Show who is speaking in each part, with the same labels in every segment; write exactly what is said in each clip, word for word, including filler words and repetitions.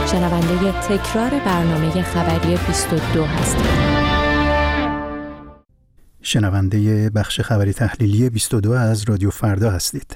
Speaker 1: شنونده تکرار برنامه خبری بیست و دو هستید.
Speaker 2: شنونده بخش خبری تحلیلی بیست و دو از رادیو فردا هستید.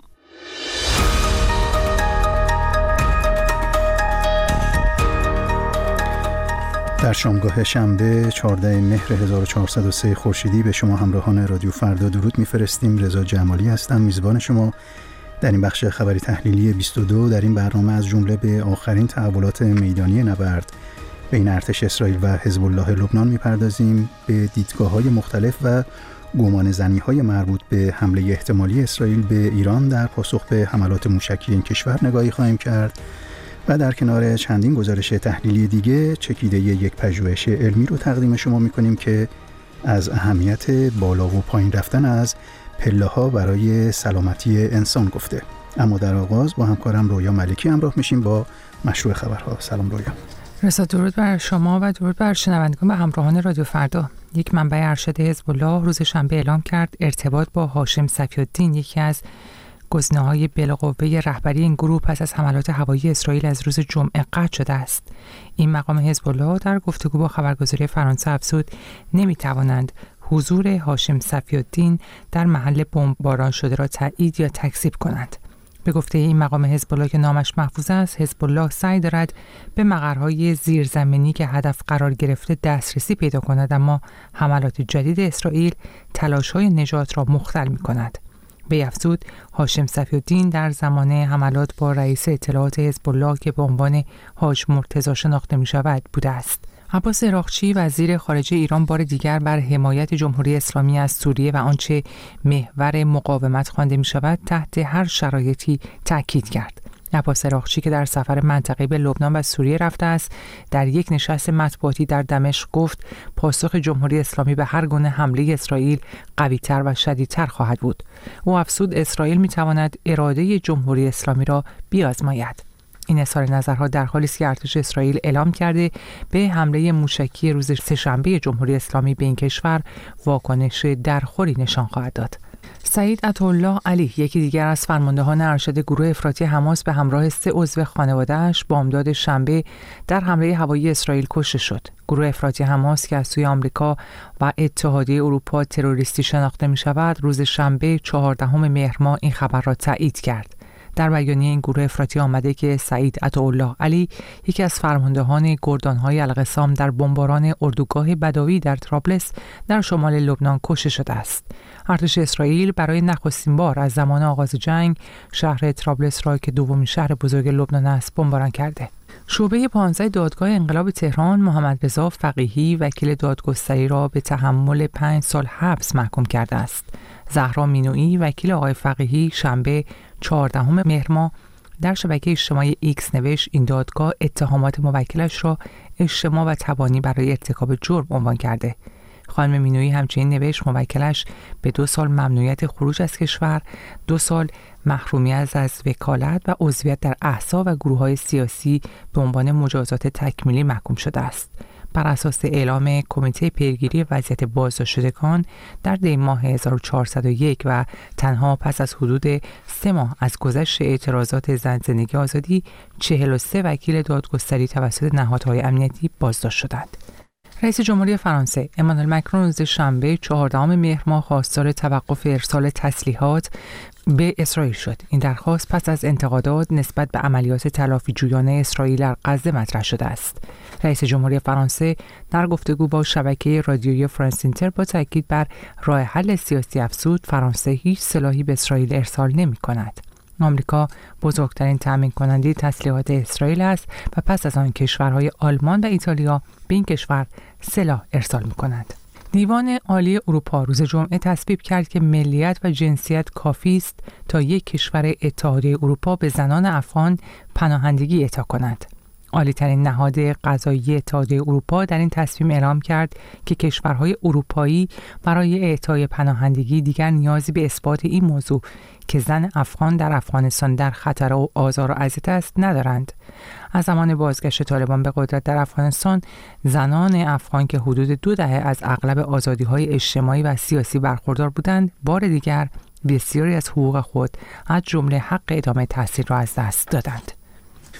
Speaker 2: در شامگاه شنبه چهاردهم مهر هزار و چهارصد و سه خورشیدی به شما همراهان رادیو فردا درود می‌فرستیم. رضا جمالی هستم، میزبان شما در این بخش خبری تحلیلی بیست و دو. در این برنامه از جمله به آخرین تحولات میدانی نبرد بین ارتش اسرائیل و حزب الله لبنان می‌پردازیم، به دیدگاه‌های مختلف و گمانه‌زنی‌های مربوط به حمله احتمالی اسرائیل به ایران در پاسخ به حملات موشکی این کشور نگاهی خواهیم کرد و در کنار چندین گزارش تحلیلی دیگه چکیده یک پژوهش علمی رو تقدیم شما می‌کنیم که از اهمیت بالا و پایین رفتن از پله‌ها برای سلامتی انسان گفته. اما در آغاز با همکارم رویا ملکی همراه میشیم با مشروع خبرها. سلام رویا.
Speaker 3: رضا، درود بر شما و درود بر شنوندگان و همراهان رادیو فردا. یک منبع ارشد حزب الله روز شنبه اعلام کرد ارتباط با هاشم صفی‌الدین، یکی از گزینه‌های بالقوه رهبری این گروه پس از حملات هوایی اسرائیل از روز جمعه قطع شده است. این مقام حزب الله در گفتگو با خبرگزاری فرانسه افزود نمی‌توانند حضور هاشم صفی‌الدین در محل بمباران شده را تایید یا تکذیب کنند. به گفته این مقام حزب الله که نامش محفوظ است، حزب الله سعی دارد به مقرهای زیرزمینی که هدف قرار گرفته دسترسی پیدا کند، اما حملات جدید اسرائیل تلاش‌های نجات را مختل می‌کند. به افزود هاشم صفی‌الدین در زمان حملات با رئیس اطلاعات حزب الله که به عنوان حاج مرتضی شناخته می‌شود بوده است. عباس عراقچی وزیر خارجه ایران بار دیگر بر حمایت جمهوری اسلامی از سوریه و آنچه محور مقاومت خوانده می‌شود تحت هر شرایطی تأکید کرد. عباس عراقچی که در سفر منطقه‌ای به لبنان و سوریه رفته است، در یک نشست مطبوعاتی در دمشق گفت پاسخ جمهوری اسلامی به هر گونه حمله اسرائیل قوی‌تر و شدیدتر خواهد بود. او افزود اسرائیل می‌تواند اراده جمهوری اسلامی را بیازماید. این اظهار نظرها در حالی است که ارتش اسرائیل اعلام کرده به حمله موشکی روز سه‌شنبه جمهوری اسلامی به این کشور واکنش درخوری نشان خواهد داد. سعید عطاالله علی، یکی دیگر از فرماندهان ارشد گروه افراطی حماس، به همراه سه عضو خانواده‌اش بامداد شنبه در حمله هوایی اسرائیل کشته شد. گروه افراطی حماس که از سوی آمریکا و اتحادیه اروپا تروریستی شناخته می‌شود، روز شنبه چهاردهم مهر ماه این خبر را تایید کرد. در بیانیه این گروه افراطی آمده که سعید عطاالله علی، یکی از فرماندهان گردان‌های القسام، در بمباران اردوگاه بدوی در طرابلس در شمال لبنان کشته شده است. ارتش اسرائیل برای نخستین بار از زمان آغاز جنگ شهر طرابلس را که دومین شهر بزرگ لبنان است بمباران کرده. شعبه پانزده دادگاه انقلاب تهران محمد رضا فقیهی وکیل دادگستری را به تحمل پنج سال حبس محکوم کرده است. زهرا مینویی وکیل آقای فقیهی شنبه چهاردهم مهر ماه در شبکه اجتماعی ایکس نوشت این دادگاه اتهامات موکلش را اجتماع و تبانی برای ارتکاب جرم عنوان کرده. خانم مینویی همچنین نوشت موکلش به دو سال ممنوعیت خروج از کشور، دو سال محرومیت از وکالت و عضویت در احزاب و گروه‌های سیاسی به عنوان مجازات تکمیلی محکوم شده است. بر اساس اعلام کمیته پیگیری وضعیت بازداشتگان در دی ماه هزار و چهارصد و یک و تنها پس از حدود سه ماه از گذشت اعتراضات زن زندگی آزادی، چهل و سه وکیل دادگستری توسط نهادهای امنیتی بازداشت شدند. رئیس جمهوری فرانسه امانوئل مکرون روز شنبه چهاردهم مهر ماه خواستار توقف ارسال تسلیحات به اسرائیل شد. این درخواست پس از انتقادات نسبت به عملیات تلافی جویانه اسرائیل در غزه مطرح شده است. رئیس جمهوری فرانسه در گفتگو با شبکه رادیویی فرانس اینتر با تاکید بر راه حل سیاسی افزود فرانسه هیچ سلاحی به اسرائیل ارسال نمی کند. آمریکا بزرگترین تامین کننده تسلیحات اسرائیل است و پس از آن کشورهای آلمان و ایتالیا به این کشور سلاح ارسال می کنند. دیوان عالی اروپا روز جمعه تصویب کرد که ملیت و جنسیت کافی است تا یک کشور اتحادیه اروپا به زنان افغان پناهندگی اعطا کند. عالی‌ترین نهاد قضایی اتحادیه اروپا در این تصمیم اعلام کرد که کشورهای اروپایی برای اعطای پناهندگی دیگر نیازی به اثبات این موضوع که زن افغان در افغانستان در خطر و آزار و اذیت است ندارند. از زمان بازگشت طالبان به قدرت در افغانستان، زنان افغان که حدود دو دهه از اغلب آزادی‌های اجتماعی و سیاسی برخوردار بودند، بار دیگر بسیاری از حقوق خود از جمله حق ادامه تحصیل را از دست دادند.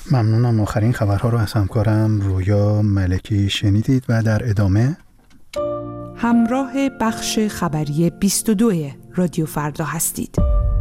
Speaker 2: ممنونم. آخرین خبرها رو از همکارم رویا ملکی شنیدید و در ادامه
Speaker 4: همراه بخش خبری بیست و دو رادیو فردا هستید.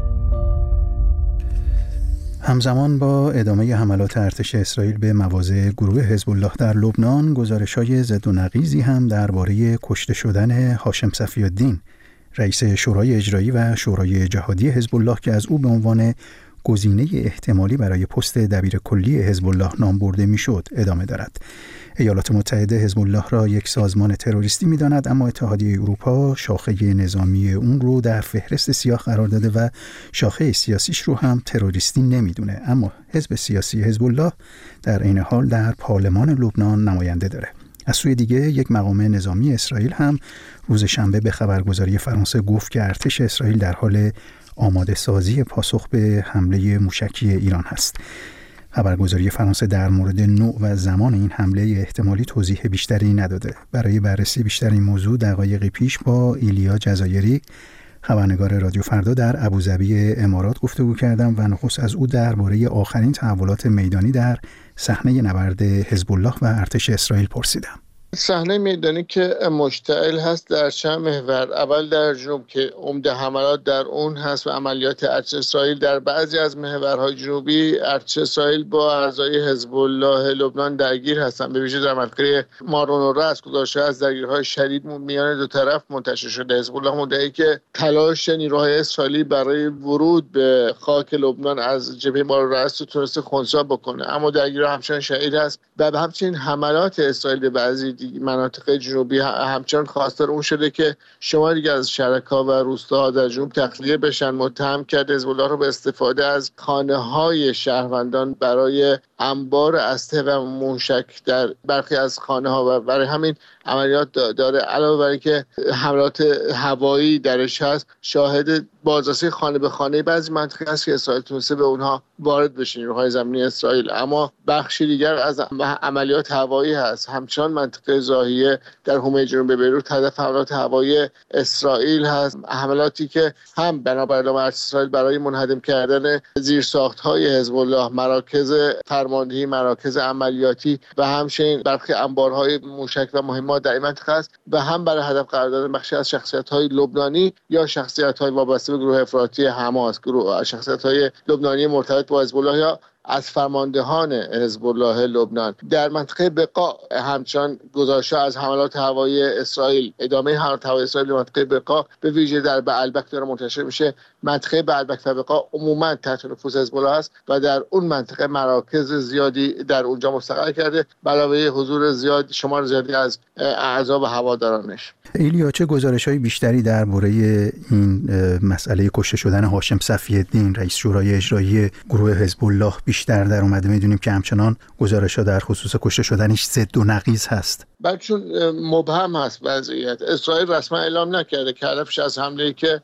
Speaker 2: همزمان با ادامه حملات ارتش اسرائیل به مواضع گروه حزب الله در لبنان، گزارش‌های ضد و نقیضی هم درباره کشته شدن هاشم صفی الدین، رئیس شورای اجرایی و شورای جهادی حزب الله که از او به عنوان گزینه احتمالی برای پست دبیر کلی حزب الله نام برده میشد، ادامه دارد. ایالات متحده حزب الله را یک سازمان تروریستی می‌داند، اما اتحادیه اروپا شاخه نظامی اون رو در فهرست سیاه قرار داده و شاخه سیاسیش رو هم تروریستی نمیدونه. اما حزب سیاسی حزب الله در این حال در پارلمان لبنان نماینده داره. از سوی دیگه یک مقام نظامی اسرائیل هم روز شنبه به خبرگزاری فرانسه گفت که ارتش اسرائیل در حال آماده سازی پاسخ به حمله موشکی ایران هست. خبرگزاری فرانسه در مورد نوع و زمان این حمله احتمالی توضیح بیشتری نداده. برای بررسی بیشتر این موضوع دقایقی پیش با ایلیا جزایری، خبرنگار رادیو فردا در ابوظبی امارات گفتگو کردم و نخست از او درباره آخرین تحولات میدانی در صحنه نبرد حزب الله و ارتش اسرائیل پرسیدم.
Speaker 5: صحنه میدانی که مشتعل هست در چند محور. اول در جنوب که عمده حملات در اون هست و عملیات ارتش اسرائیل در بعضی از محورهای جنوبی ارتش اسرائیل با اعضای حزب الله لبنان درگیر هستند. به ویژه در منطقه مارون و رأس گزارش‌ها از درگیری‌های شدید میان دو طرف منتشر شده. حزب الله مدعی که تلاش نیروهای اسرائیلی برای ورود به خاک لبنان از جبهه مارون و رأس تونسته خنثی بکنه، اما درگیری‌ها همچنان شدید است و همچنین حملات اسرائیل به بعضی مناطق جنوبی همچنان خواستار اون شده که شما دیگه از شرکا و روستاها در جنوب تخلیه بشن. متهم کرده حزب الله رو به استفاده از خانه‌های شهروندان برای انبار اسلحه و موشک در برخی از خانه‌ها و برای همین عملیات داره. علاوه بر اینکه حملات هوایی درش هست، شاهد بازرسی خانه به خانه بعضی مناطق هست که اسرائیل تونسته به اونها وارد بشه، نیروهای زمینی اسرائیل. اما بخشی دیگر از عملیات هوایی هست. همچنان منطقه زاهیه در حومه جنوب بیروت هدف حملات هوایی اسرائیل هست، حملاتی که هم بنابر اعلام ارتش اسرائیل برای منهدم کردن زیرساخت‌های حزب الله، مراکز فرماندهی، مراکز عملیاتی و همچنین برخی انبارهای موشک و مهمات در این منطقه است و هم برای هدف قرار دادن بخشی از شخصیت‌های لبنانی یا شخصیت‌های وابسته به گروه افراطی حماس، گروه شخصیت‌های لبنانی مرتبط با حزب الله یا از فرماندهان حزب الله لبنان. در منطقه بقا همچنان گزارش‌ها از حملات هوایی اسرائیل، ادامه حملات هوایی اسرائیل به منطقه بقا به ویژه در بعلبک داره منتشر میشه. منطقه بعلبک و بقا عموما تحت نفوذ حزب الله است و در اون منطقه مراکز زیادی در اونجا مستقر کرده، علاوه حضور زیاد شمار زیادی از اعضا و هوادارانش.
Speaker 2: ایلیا، چه گزارش‌های بیشتری درباره این مسئله کشته شدن هاشم صفی الدین، رئیس شورای اجرایی گروه حزب الله بیشتر در اومده؟ می‌دونیم که همچنان گزارش‌ها در خصوص کشته شدنش ضد و نقیض هست.
Speaker 5: بله، چون مبهم هست وضعیت. اسرائیل رسما اعلام نکرده که هدفش از حمله‌ای که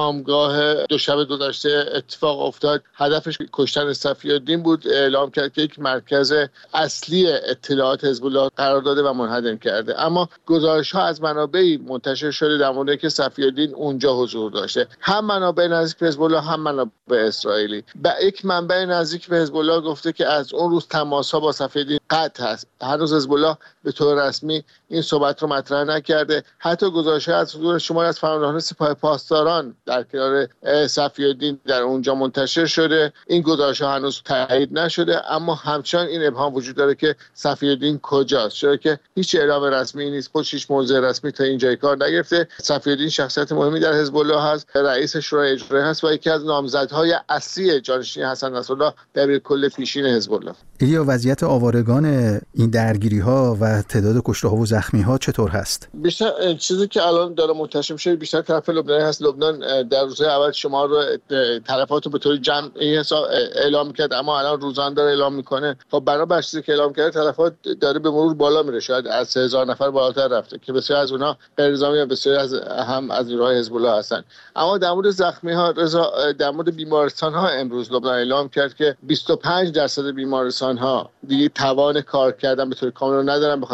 Speaker 5: شامگاه دوشنبه گذشته اتفاق افتاد هدفش کشتن صفی الدین بود. اعلام کرد که یک مرکز اصلی اطلاعات حزب الله قرار داده و منهدم کرده، اما گزارش‌ها از منابعی منتشر شده در مورد که صفی الدین اونجا حضور داشته. هم منابع نزدیک به حزب الله هم منابع اسرائیلی. با یک منبع نزدیک به حزب الله گفته که از اون روز تماس‌ها با صفی الدین قطع هست. هنوز حزب الله به طور رسمی این صحبت رو مطرح نکرده. حتی گزارش‌ها از حضور شماری از فرماندهان سپاه پاسداران در کنار صفی الدین در اونجا منتشر شده. این گزارش‌ها هنوز تایید نشده، اما همچنان این ابهام وجود داره که صفی الدین کجاست، چرا که هیچ اعلام رسمی نیست، خودش هیچ موضع رسمی تا اینجای کار نگرفته. صفی الدین شخصیت مهمی در حزب الله هست، رئیس شورای اجرایی هست و یکی از نامزدهای اصلی جانشین حسن نصرالله دبیر کل پیشین حزب الله.
Speaker 2: ایلیا، وضعیت آوارگان این درگیری‌ها و تعداد کشته‌ها و زخمی‌ها چطور هست؟
Speaker 5: بیشتر چیزی که الان داره منتشر میشه بیشتر طرف لبنانی هست. لبنان در روزهای اول شمار رو تلفات رو به طور جمعی حساب اعلام می‌کرد، اما الان روزانه داره اعلام میکنه. خب بنابر چیزی که اعلام کرده تلفات داره به مرور بالا میره، شاید از سه هزار نفر بالاتر رفته که بسیار از اونها غیرنظامی و بسیار از هم از نیروهای حزب الله هستن. اما در مورد زخمی‌ها، رضا، در مورد بیمارستان‌ها امروز لبنان اعلام کرد که بیست و پنج درصد بیمارستان‌ها دیگه توان کار کردن به طور کامل رو ندارن، به خاطر که در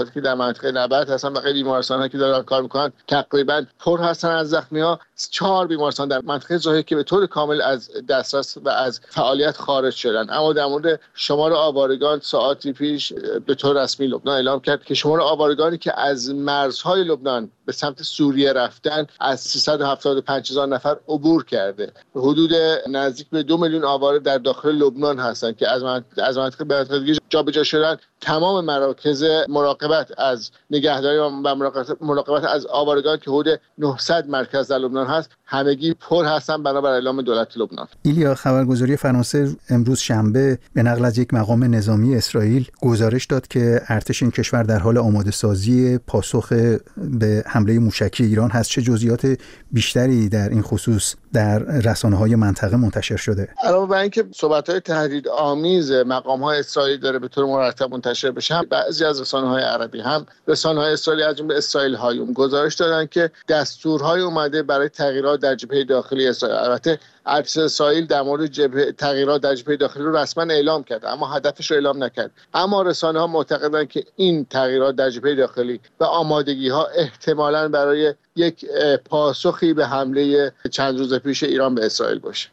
Speaker 5: منطقه نبرد هستن و خیلی بیمارستان‌ها که دارن کار میکنن تقریبا پر هستن از زخمی‌ها. چهار بیمارستان در منطقه ظاهر که به طور کامل از دسترس و از فعالیت خارج شدن. اما در مورد شمار آوارگان ساعتی پیش به طور رسمی لبنان اعلام کرد که شمار آوارگانی که از مرزهای لبنان به سمت سوریه رفتن از سیصد و هفتاد و پنج هزار نفر عبور کرده. حدود نزدیک به دو میلیون آواره در داخل لبنان هستند که از منطقه از منطقه به منطقه دیگه جابجا شدن. تمام مراکز مراقبت از نگهداری و مراقبت, مراقبت از آوارگان که حدود نهصد مرکز در لبنان هست همگی پر هستن بنابر اعلام دولت لبنان.
Speaker 2: ایلیا، خبرگزاری فرانسه امروز شنبه به نقل از یک مقام نظامی اسرائیل گزارش داد که ارتش این کشور در حال آماده سازی پاسخ به حمله موشکی ایران هست. چه جزئیات بیشتری در این خصوص در رسانه‌های منطقه منتشر شده؟
Speaker 5: علاوه بر اینکه صحبت‌های تهدیدآمیز مقام‌های اسرائیل داره به طور مرتب منتشر بشه، بعضی از رسانه‌های عربی هم رسانه‌های اسرائیلی از جمله اسرائیل هایوم گزارش دادن که دستورهای اومده برای تغییرات در جبهه داخلی اسرائیل. البته ارتش اسرائیل در مورد جبهه تغییرات در جبهه داخلی رو رسما اعلام کرد اما هدفش رو اعلام نکرد. اما رسانه‌ها معتقدند که این تغییرات در جبهه داخلی و آمادگی‌ها احتمالاً برای یک پاسخی به حمله چند روز پیش ایران به اسرائیل باشه.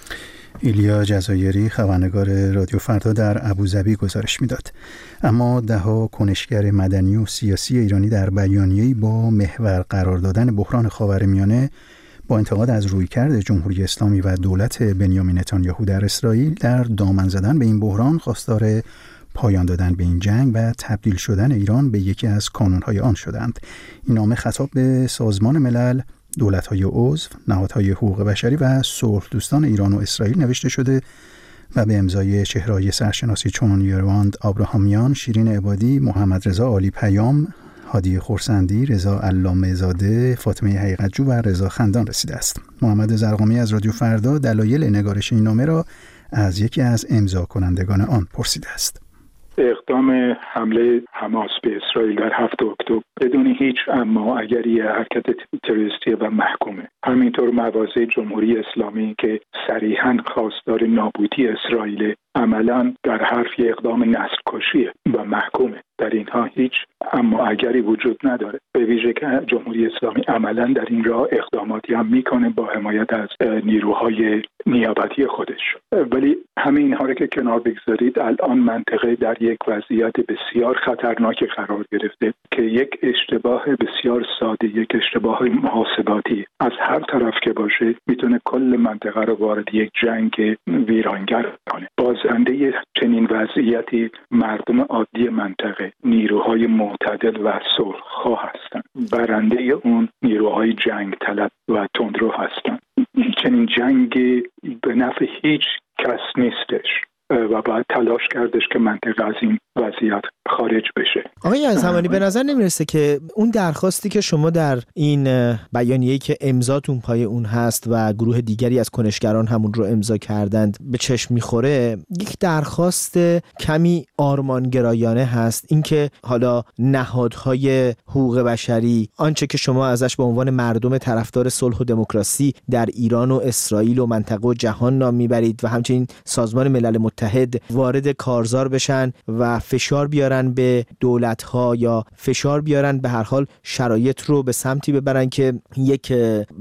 Speaker 2: ایلیا جزایری، خبرنگار رادیو فردا در ابوظبی گزارش میداد. اما ده‌ها کنشگر مدنی و سیاسی ایرانی در بیانیه‌ای با محور قرار دادن بحران خاورمیانه با انتقاد از رویکرد جمهوری اسلامی و دولت بنیامین نتانیاهو در اسرائیل در دامن زدن به این بحران خواستار پایان دادن به این جنگ و تبدیل شدن ایران به یکی از کانون‌های آن شدند. این نامه خطاب به سازمان ملل، دولت‌های عضو، نهادهای حقوق بشری و صلح دوستان ایران و اسرائیل نوشته شده و به امضای چهره‌های سرشناسی چون یرواند آبراهامیان، شیرین عبادی، محمد رضا عالی پیام، هادی خورسندی، رضا علامه زاده، فاطمه حقیقت‌جو و رضا خندان رسیده است. محمد زرقامی از رادیو فردا دلایل نگارش این نامه را از یکی از امضا کنندگان آن پرسیده است.
Speaker 6: اقدام حمله حماس به اسرائیل در هفتم اکتبر بدون هیچ اما اگری حرکت تروریستی و محکومه. همینطور مواضع جمهوری اسلامی که صریحاً خواستار نابودی اسرائیل عملاً در حرف اقدام نسل‌کشیه و محکومه. در اینها هیچ اما اگری وجود نداره. به ویژه که جمهوری اسلامی عملاً در این راه اقداماتی هم میکنه با حمایت از نیروهای نیابتی خودش. ولی همه اینها رو که کنار بگذارید، الان منطقه در یک وضعیت بسیار خطرناک قرار گرفته که یک اشتباه بسیار ساده، یک اشتباه محاسباتی از هر طرف که باشه میتونه کل منطقه رو وارد یک جنگ ویرانگر کنه. بازنده چنین وضعیتی مردم عادی منطقه، نیروهای معتدل و صلح‌خواه هستند. برنده اون نیروهای جنگ طلب و تندرو هستند. چنین جنگی به نفع هیچ کس نیستش و باید تلاش کردش که منطقه از این وضعیت خارج بشه.
Speaker 7: آقای ازهمانی، به نظر نمیرسه که اون درخواستی که شما در این بیانیه‌ای که امضاتون پای اون هست و گروه دیگری از کنشگران همون رو امضا کردند به چشم میخوره، یک درخواست کمی آرمانگرایانه هست؟ اینکه حالا نهادهای حقوق بشری آنچه که شما ازش به عنوان مردم طرفدار صلح و دموکراسی در ایران و اسرائیل و منطقه و جهان نام میبرید و همچنین سازمان ملل متحد وارد کارزار بشن و فشار بیارن به دولت‌ها یا فشار بیارن به هر حال شرایط رو به سمتی ببرن که یک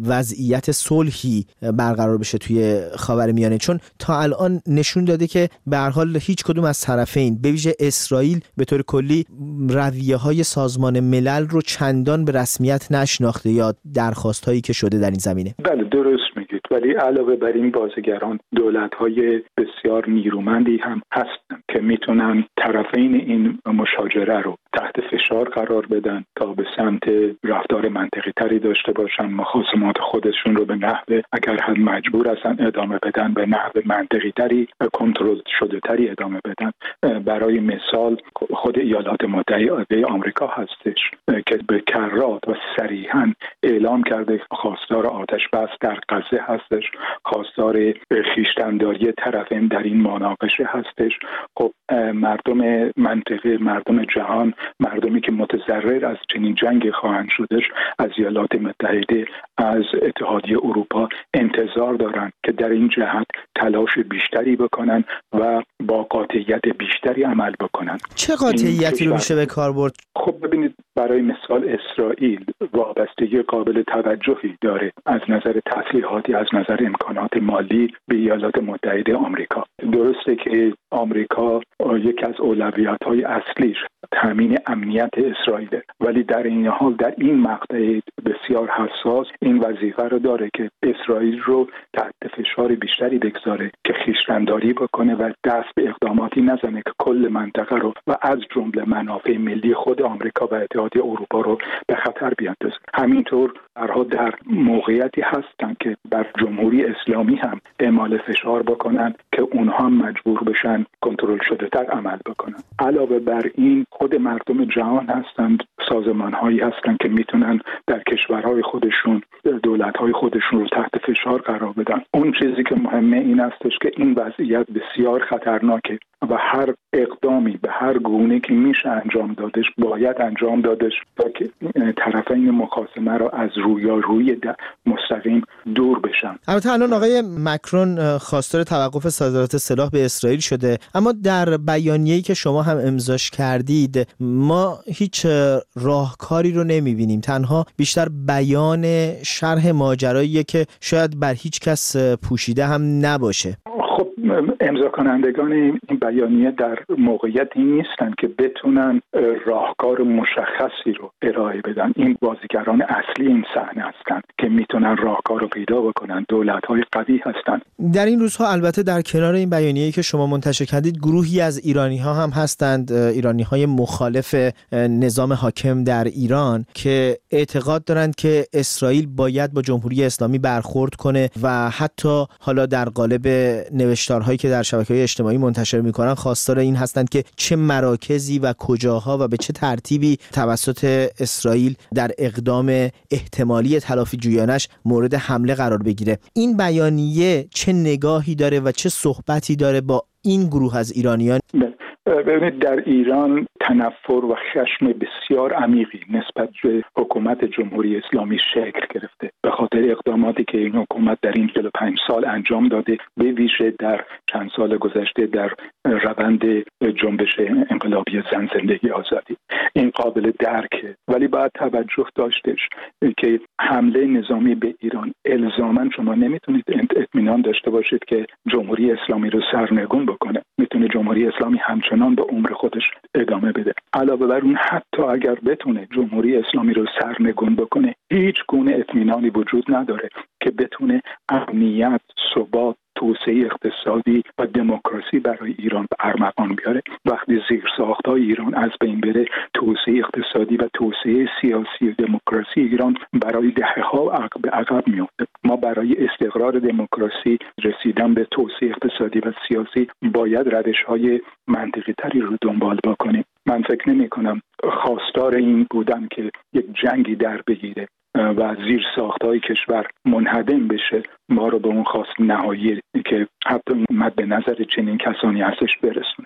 Speaker 7: وضعیت صلحی برقرار بشه توی خاورمیانه، چون تا الان نشون داده که به هر حال هیچ کدوم از طرفین به ویژه اسرائیل به طور کلی رویه‌های سازمان ملل رو چندان به رسمیت نشناخته یا درخواست‌هایی که شده در این زمینه.
Speaker 6: بله درست میگید، ولی علاوه بر این بازیگران دولت‌های بسیار نیرومندی هم هستن که میتونن طرفین این مشاجره رو تحت فشار قرار بدن تا به سمت رفتار منطقی تری داشته باشن، مخاصمات خودشون رو به نحو اگر هم مجبور هستن ادامه بدن به نحو منطقی تری کنترل شده تری ادامه بدن. برای مثال خود ایالات متحده آمریکا هستش که به کرات و صریحاً اعلام کرده خواستار آتش بس در غزه هستش، خواستار خویشتن‌داری طرفین در این مناقشه هستش. خب مردم منطقه، مردم جهان، مردمی که متضرر از چنین جنگ خواهند شدش از ایالات متحده، از اتحادیه اروپا انتظار دارند که در این جهت تلاش بیشتری بکنن و با قاطعیت بیشتری عمل بکنن.
Speaker 7: چه قاطعیتی رو میشه به کار برد؟
Speaker 6: خب ببینید، برای مثال اسرائیل وابستگی قابل توجهی داره از نظر تسلیحاتی، از نظر امکانات مالی به ایالات متحده آمریکا. درسته که آمریکا یکی از اولویت‌های اصلیش تامین امنیت اسرائیل، ولی در این حال در این مقطع بسیار حساس این وظیفه رو داره که اسرائیل رو تحت فشار بیشتری بگذاره که خویشتن‌داری بکنه و دست به اقداماتی نزنه که کل منطقه رو و از جمله منافع ملی خود آمریکا و اتحادیه اروپا رو به خطر بیاندازه. همینطور برها در موقعیتی هستن که بر جمهوری اسلامی هم اعمال فشار بکنن که اونها هم مجبور بشن کنترل شده تر عمل بکنن. علاوه بر این خود مردم جهان هستند، سازمان‌هایی هستند که میتونن در کشورهای خودشون، دولت‌های خودشون رو تحت فشار قرار بدن. اون چیزی که مهمه این استش که این وضعیت بسیار خطرناکه و هر اقدامی به هر گونه که میشه انجام دادش باید انجام دادش تا که طرفین مخاصمه را از رویارویی مستقیم دور بشن.
Speaker 7: البته الان آقای مکرون خواستار توقف صادرات سلاح به اسرائیل شده، اما در بیانیه‌ای که شما هم امضاش کردید ما هیچ راهکاری رو نمیبینیم، تنها بیشتر بیان شرح ماجراییه که شاید بر هیچ کس پوشیده هم نباشه.
Speaker 6: خب امضا کنندگان این بیانیه در موقعیتی نیستن که بتونن راهکار مشخصی رو ارائه بدن. این بازیگران اصلی این صحنه هستن که میتونن راهکار رو پیدا بکنن. دولت‌های قوی هستن.
Speaker 7: در این روزها البته در کنار این بیانیه‌ای که شما منتشر کردید گروهی از ایرانی‌ها هم هستند، ایرانی‌های مخالف نظام حاکم در ایران که اعتقاد دارند که اسرائیل باید با جمهوری اسلامی برخورد کنه و حتی حالا در قالب نوشتارهایی که در شبکه‌های اجتماعی منتشر می‌کنن خواستار این هستند که چه مراکزی و کجاها و به چه ترتیبی توسط اسرائیل در اقدام احتمالی تلافی جویانش مورد حمله قرار بگیره. این بیانیه چه نگاهی داره و چه صحبتی داره با این گروه از ایرانیان؟
Speaker 6: ببینید، در ایران تنفر و خشم بسیار عمیقی نسبت به حکومت جمهوری اسلامی شکل گرفته به خاطر اقداماتی که این حکومت در این چهل و پنج سال انجام داده، به ویژه در چند سال گذشته در روند جنبش انقلابی زن زندگی آزادی. این قابل درکه، ولی باید توجه داشتش که حمله نظامی به ایران الزاماً شما نمیتونید اطمینان داشته باشید که جمهوری اسلامی رو سرنگون بکنه. میتونه جمهوری اسلامی همچنان به عمر خودش ادامه بده. علاوه بر اون حتی اگر بتونه جمهوری اسلامی رو سرنگون بکنه هیچ گونه اطمینانی وجود نداره که بتونه امنیت، ثبات، توسعه اقتصادی و دموکراسی برای ایران به ارمغان بیاره. وقتی زیرساخت‌های ایران از بین بره، توسعه اقتصادی و توسعه سیاسی و دموکراسی ایران برای دهه‌ها به عقب میفته. ما برای استقرار دموکراسی، رسیدن به توسعه اقتصادی و سیاسی باید روش‌های منطقی تری رو دنبال بکنیم. من فکر نمی‌کنم خواستار این بودن که یک جنگی در بگیره و زیر ساختهای کشور منهدم بشه ما رو به اون خواست نهایی که حتی مد نظر چنین کسانی هستش برسونه.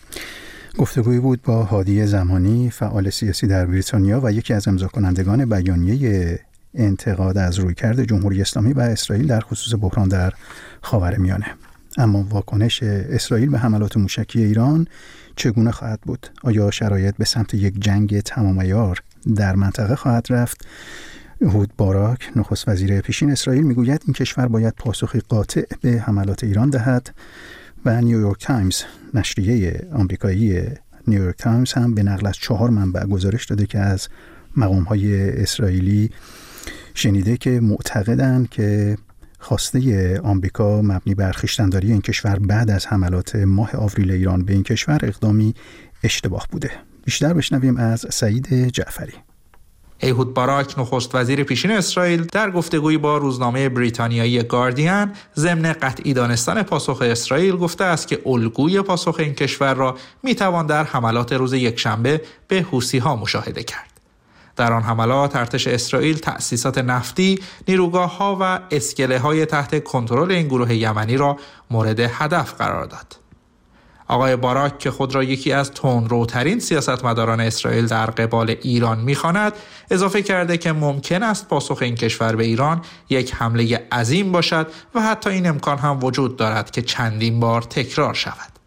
Speaker 2: گفتگویی بود با هادی زمانی، فعال سیاسی در بریتانیا و یکی از امضا کنندگان بیانیه انتقاد از رویکرد جمهوری اسلامی و اسرائیل در خصوص بحران در خاورمیانه. اما واکنش اسرائیل به حملات موشکی ایران چگونه خواهد بود؟ آیا شرایط به سمت یک جنگ تمام عیار در منطقه خواهد رفت؟ احود باراک، نخست وزیر پیشین اسرائیل، میگوید این کشور باید پاسخی قاطع به حملات ایران دهد و نیویورک تایمز، نشریه آمریکایی نیویورک تایمز هم به نقل از چهار منبع گزارش داده که از مقام‌های اسرائیلی شنیده که معتقدند که خواسته آمریکا مبنی بر خویشتن‌داری این کشور بعد از حملات ماه آوریل ایران به این کشور اقدامی اشتباه بوده. بیشتر بشنویم از سعید جعفری.
Speaker 8: احود باراک، نخست وزیر پیشین اسرائیل، در گفتگویی با روزنامه بریتانیایی گاردین ضمن قطعی دانستن پاسخ اسرائیل گفته است که الگوی پاسخ این کشور را میتوان در حملات روز یکشنبه به حوثی‌ها مشاهده کرد. در آن حملات ارتش اسرائیل تأسیسات نفتی، نیروگاه‌ها و اسکله‌های تحت کنترل این گروه یمنی را مورد هدف قرار داد. آقای باراک که خود را یکی از تندروترین سیاستمداران اسرائیل در قبال ایران می‌خواند، اضافه کرده که ممکن است پاسخ این کشور به ایران یک حمله عظیم باشد و حتی این امکان هم وجود دارد که چندین بار تکرار شود.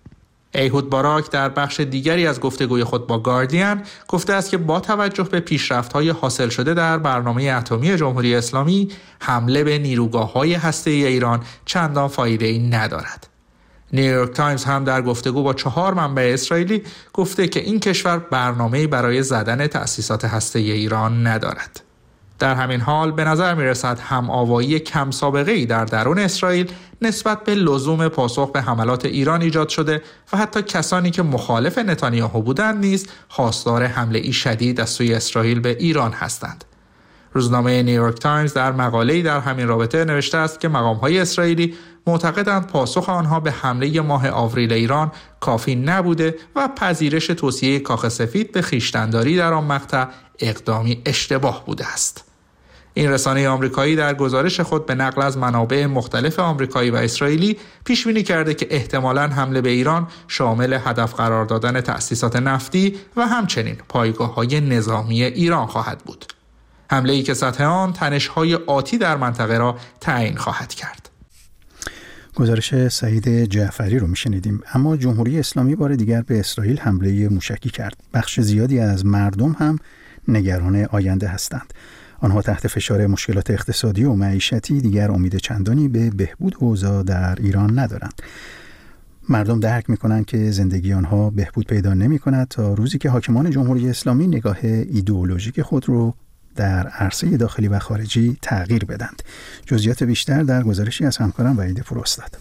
Speaker 8: ایهود باراک در بخش دیگری از گفتگوی خود با گاردین گفته است که با توجه به پیشرفت‌های حاصل شده در برنامه اتمی جمهوری اسلامی، حمله به نیروگاه‌های هسته‌ای ایران چندان فایده‌ای ندارد. نیویورک تایمز هم در گفتگو با چهار منبع اسرائیلی گفته که این کشور برنامه‌ای برای زدن تأسیسات هسته‌ای ایران ندارد. در همین حال به نظر می‌رسد هم‌آوایی کم سابقه‌ای در درون اسرائیل نسبت به لزوم پاسخ به حملات ایران ایجاد شده و حتی کسانی که مخالف نتانیاهو بودند نیز خواستار حمله‌ای شدید از سوی اسرائیل به ایران هستند. روزنامه نیویورک تایمز در مقاله‌ای در همین رابطه نوشته است که مقام‌های اسرائیلی معتقدند پاسخ آنها به حمله ماه آوریل ایران کافی نبوده و پذیرش توصیه کاخ سفید به خویشتن‌داری در آن مقطع اقدامی اشتباه بوده است. این رسانه آمریکایی در گزارش خود به نقل از منابع مختلف آمریکایی و اسرائیلی پیش بینی کرده که احتمالاً حمله به ایران شامل هدف قرار دادن تأسیسات نفتی و همچنین پایگاه‌های نظامی ایران خواهد بود. حمله‌ای که سطح آن تنش‌های آتی در منطقه را تعیین خواهد کرد.
Speaker 2: گزارش سعید جعفری رو میشنیدیم. اما جمهوری اسلامی بار دیگر به اسرائیل حمله موشکی کرد. بخش زیادی از مردم هم نگران آینده هستند. آنها تحت فشار مشکلات اقتصادی و معیشتی دیگر امید چندانی به بهبود اوضاع در ایران ندارند. مردم درک می‌کنند که زندگی آنها بهبود پیدا نمی‌کند تا روزی که حاکمان جمهوری اسلامی نگاه ایدئولوژیک خود رو در عرصه داخلی و خارجی تغییر بدند. جزئیات بیشتر در گزارشی از همکارم وحید فراستاد.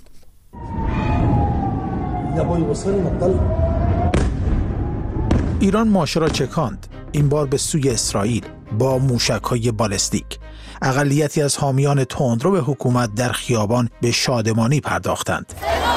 Speaker 9: ایران ماشه را چکاند، این بار به سوی اسرائیل با موشک‌های بالستیک. اقلیتی از حامیان تندرو به حکومت در خیابان به شادمانی پرداختند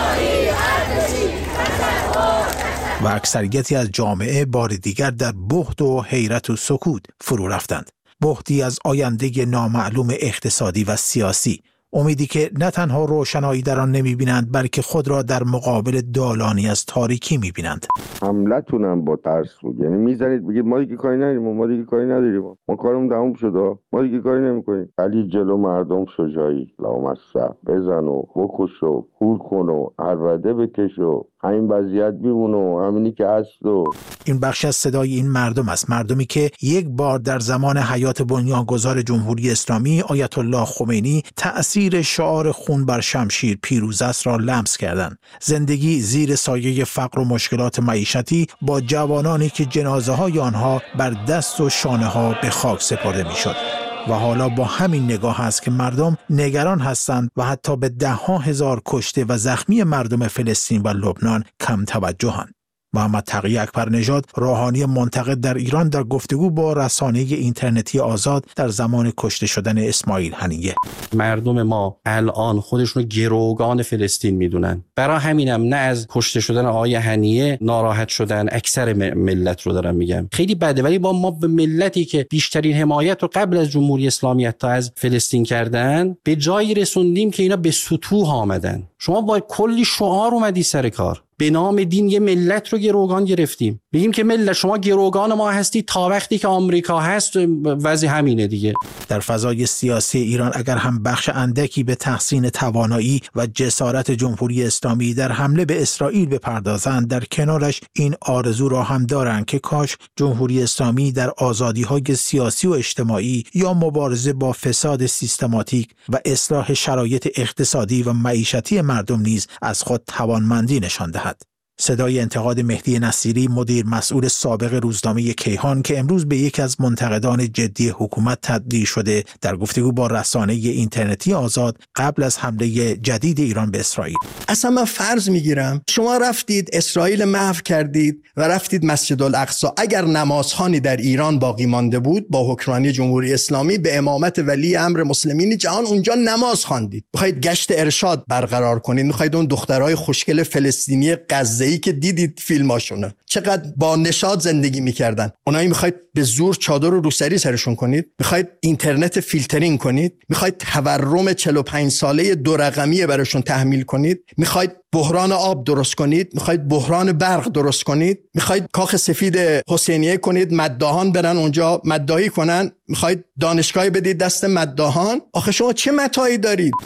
Speaker 9: و اکثریتی از جامعه بار دیگر در بهت و حیرت و سکوت فرو رفتند. بهتی از آینده نامعلوم اقتصادی و سیاسی، امیدی که نه تنها روشنایی در آن نمی‌بینند بلکه خود را در مقابل دالانی از تاریکی می‌بینند.
Speaker 10: حملتون هم با ترس بود، یعنی میزنید بگید ما دیگه کاری نداریم، ما دیگه کاری نداریم، ما کارمون تموم شده، ما دیگه کاری نمی‌کنیم. ولی جلو مردم شجاعی لامصب بزن و بکش و خور کن و عربده بکش و همین وضعیت میمونه و همینی که هست. و
Speaker 9: این بخش از صدای این مردم است، مردمی که یک بار در زمان حیات بنیانگذار جمهوری اسلامی آیت الله خمینی تأثیر شعار خون بر شمشیر پیروز است را لمس کردند. زندگی زیر سایه فقر و مشکلات معیشتی با جوانانی که جنازه های آنها بر دست و شانه ها به خاک سپرده میشد. و حالا با همین نگاه است که مردم نگران هستند و حتی به ده ها هزار کشته و زخمی مردم فلسطین و لبنان کم توجهند. محمد تقی اکبرنژاد، روحانی منتقد در ایران، در گفتگو با رسانه اینترنتی آزاد در زمان کشته شدن اسماعیل هنیه:
Speaker 11: مردم ما الان خودشون گروگان فلسطین میدونن، برای همینم نه از کشته شدن آقای هنیه ناراحت شدن، اکثر ملت رو دارم میگم. خیلی بده، ولی با ما به ملتی که بیشترین حمایت رو قبل از جمهوری اسلامی تا از فلسطین کردن به جایی رسوندیم که اینا به سطوح آمدن. شما با کلی شعار اومدی سر کار، به نام دین یه ملت رو گروگان گرفتیم، بگیم که ملت شما گروگان ما هستی تا وقتی که آمریکا هست، وضع همینه دیگه.
Speaker 9: در فضای سیاسی ایران اگر هم بخش اندکی به تحسین توانایی و جسارت جمهوری اسلامی در حمله به اسرائیل بپردازند، در کنارش این آرزو را هم دارند که کاش جمهوری اسلامی در آزادی‌های سیاسی و اجتماعی یا مبارزه با فساد سیستماتیک و اصلاح شرایط اقتصادی و معیشتی مردم نیز از خود توانمندی نشان دهد. صدای انتقاد مهدی نصیری، مدیر مسئول سابق روزنامه کیهان که امروز به یکی از منتقدان جدی حکومت تبدیل شده، در گفتگو با رسانه اینترنتی آزاد قبل از حمله جدید ایران به اسرائیل:
Speaker 12: اصلا من فرض میگیرم شما رفتید اسرائیل محو کردید و رفتید مسجد الاقصی، اگر نمازخوانی در ایران باقی مانده بود با حکمرانی جمهوری اسلامی به امامت ولی امر مسلمین جهان اونجا نماز خواندید. میخواید گشت ارشاد برقرار کنید، میخواید اون دخترای خوشگل فلسطینی غزه‌ای که دیدید فیلماشونه چقدر با نشاط زندگی میکردن، اونایی میخواید به زور چادر رو روسری سرشون کنید؟ میخواید اینترنت فیلترینگ کنید؟ میخواید تورم چهل و پنج ساله دو رقمی براشون تحمیل کنید؟ میخواید بحران آب درست کنید؟ میخواید بحران برق درست کنید؟ میخواید کاخ سفید حسینیه کنید، مداحان برن اونجا مداحی کنن؟ میخواید دانشگاهی بدید دست مداحان؟ آخه شما چه متاعی دارید؟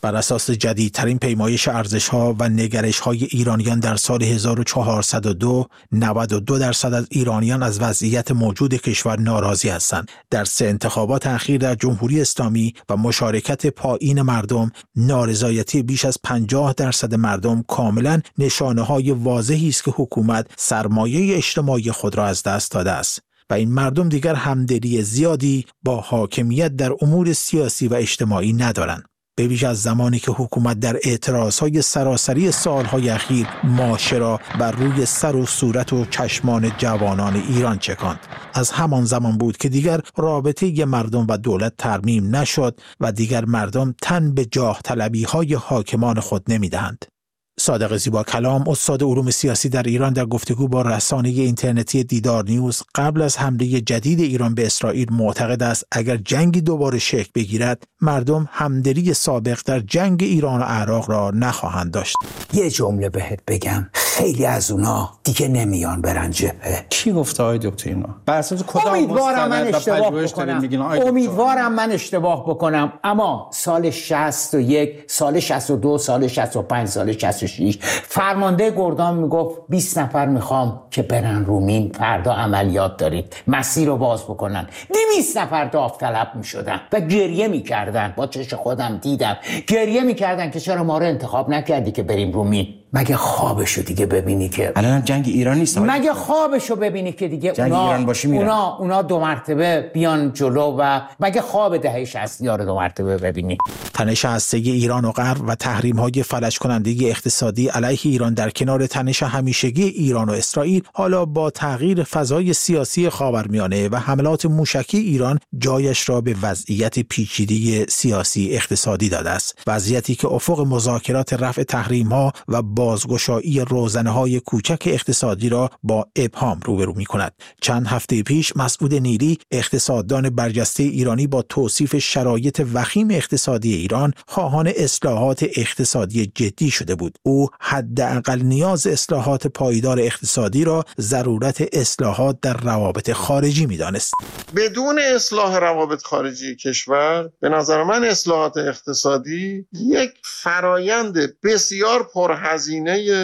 Speaker 9: بر اساس جدیدترین پیمایش ارزش‌ها و نگرش‌های ایرانیان در سال هزار و چهارصد و دو، نود و دو درصد از ایرانیان از وضعیت موجود کشور ناراضی هستند. در سه انتخابات اخیر در جمهوری اسلامی و مشارکت پایین مردم، نارضایتی بیش از پنجاه درصد مردم کاملاً نشانه‌های واضحی است که حکومت سرمایه اجتماعی خود را از دست داده است و این مردم دیگر همدلی زیادی با حاکمیت در امور سیاسی و اجتماعی ندارند. به ویژه از زمانی که حکومت در اعتراضهای سراسری سالهای اخیر ماشه را بر روی سر و صورت و چشمان جوانان ایران چکاند. از همان زمان بود که دیگر رابطه مردم و دولت ترمیم نشد و دیگر مردم تن به جاه طلبی های حاکمان خود نمیدهند. صادق زیبا کلام، استاد علوم سیاسی در ایران، در گفتگو با رسانه اینترنتی دیدار نیوز قبل از حمله جدید ایران به اسرائیل معتقد است اگر جنگی دوباره شکل بگیرد، مردم همدلی سابق در جنگ ایران و عراق را نخواهند داشت.
Speaker 13: یه جمله بهت بگم، خیلی از اونا دیگه نمیان برن جبهه.
Speaker 11: کی گفته آقای دکتر اینا؟ بر اساس کدام
Speaker 13: امیدوارم من اشتباه
Speaker 11: بکنم.
Speaker 13: امیدوارم من اشتباه بکنم، اما سال شصت و یک، سال شصت و دو، سال شصت و پنج، سال شصت و شش فرمانده گردان میگفت بیست نفر میخوام که برن رومین، فردا عملیات دارید، مسیر رو باز بکنن. دویست نفر داوطلب میشدن و گریه میکردن. با چشم خودم دیدم گریه میکردن که چرا ما رو انتخاب نکردی که بریم رومین. مگه خوابشو دیگه ببینی که
Speaker 11: الان جنگ ایران نیست؟
Speaker 13: مگه خوابشو ببینی که دیگه
Speaker 11: جنگ
Speaker 13: اونا
Speaker 11: ایران باشی میرن.
Speaker 13: اونا اونا دو مرتبه بیان جلو و مگه خواب دهه شصت رو دو مرتبه ببینی؟
Speaker 9: تنش هسته‌ای ایران و غرب و تحریم‌های فلج کننده اقتصادی علیه ایران در کنار تنش همیشگی ایران و اسرائیل، حالا با تغییر فضای سیاسی خاورمیانه و حملات موشکی ایران جایش را به وضعیت پیچیده سیاسی اقتصادی داده است. وضعیتی که افق مذاکرات رفع تحریم‌ها و بازگشایی روزنه‌های کوچک اقتصادی را با ابهام روبرو می‌کند. چند هفته پیش مسعود نیلی، اقتصاددان برجسته ایرانی، با توصیف شرایط وخیم اقتصادی ایران خواهان اصلاحات اقتصادی جدی شده بود. او حداقل نیاز اصلاحات پایدار اقتصادی را ضرورت اصلاحات در روابط خارجی می‌دانست.
Speaker 5: بدون اصلاح روابط خارجی کشور، به نظر من اصلاحات اقتصادی یک فرایند بسیار پرهزینه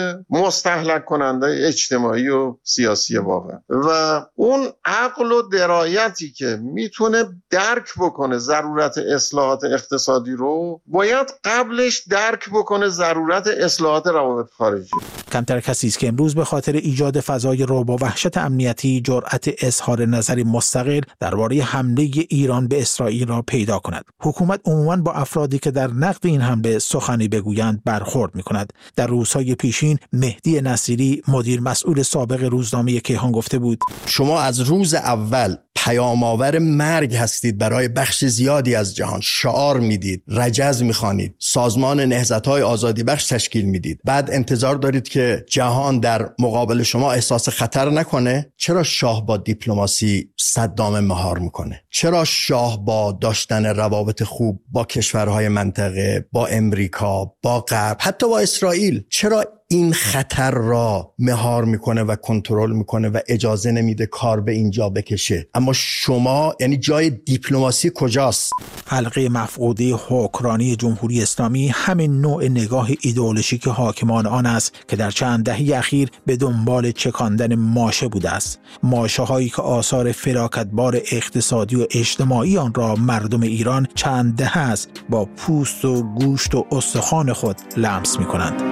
Speaker 5: مستهلک کننده اجتماعی و سیاسی واقعا و اون عقل و درایتی که میتونه درک بکنه ضرورت اصلاحات اقتصادی رو، باید قبلش درک بکنه ضرورت اصلاحات روابط خارجی.
Speaker 9: کمتر کسی است که امروز به خاطر ایجاد فضای رعب و وحشت امنیتی جرأت اظهار نظری مستقل درباره حمله ایران به اسرائیل را پیدا کند. حکومت عموماً با افرادی که در نقد این حمله سخنی بگویند برخورد می‌کند. در روزهای پیشین مهدی نصیری، مدیر مسئول سابق روزنامه کیهان، گفته بود
Speaker 12: شما از روز اول پیام‌آور مرگ هستید برای بخش زیادی از جهان. شعار میدید، رجز میخوانید، سازمان نهضت‌های آزادی بخش تشکیل میدید، بعد انتظار دارید که جهان در مقابل شما احساس خطر نکنه. چرا شاه با دیپلماسی صدام مهار میکنه؟ چرا شاه با داشتن روابط خوب با کشورهای منطقه، با امریکا، با غرب، حتی با اسرائیل، چرا این خطر را مهار میکنه و کنترل میکنه و اجازه نمیده کار به اینجا بکشه؟ اما شما، یعنی جای دیپلماسی کجاست؟
Speaker 9: حلقه مفقوده حکمرانی جمهوری اسلامی همین نوع نگاه ایدئولوژیک حاکمان آن است که در چند دهه اخیر به دنبال چکاندن ماشه بوده است. ماشه هایی که آثار فلاکتبار اقتصادی و اجتماعی آن را مردم ایران چند دهه است با پوست و گوشت و استخوان خود لمس میکنند.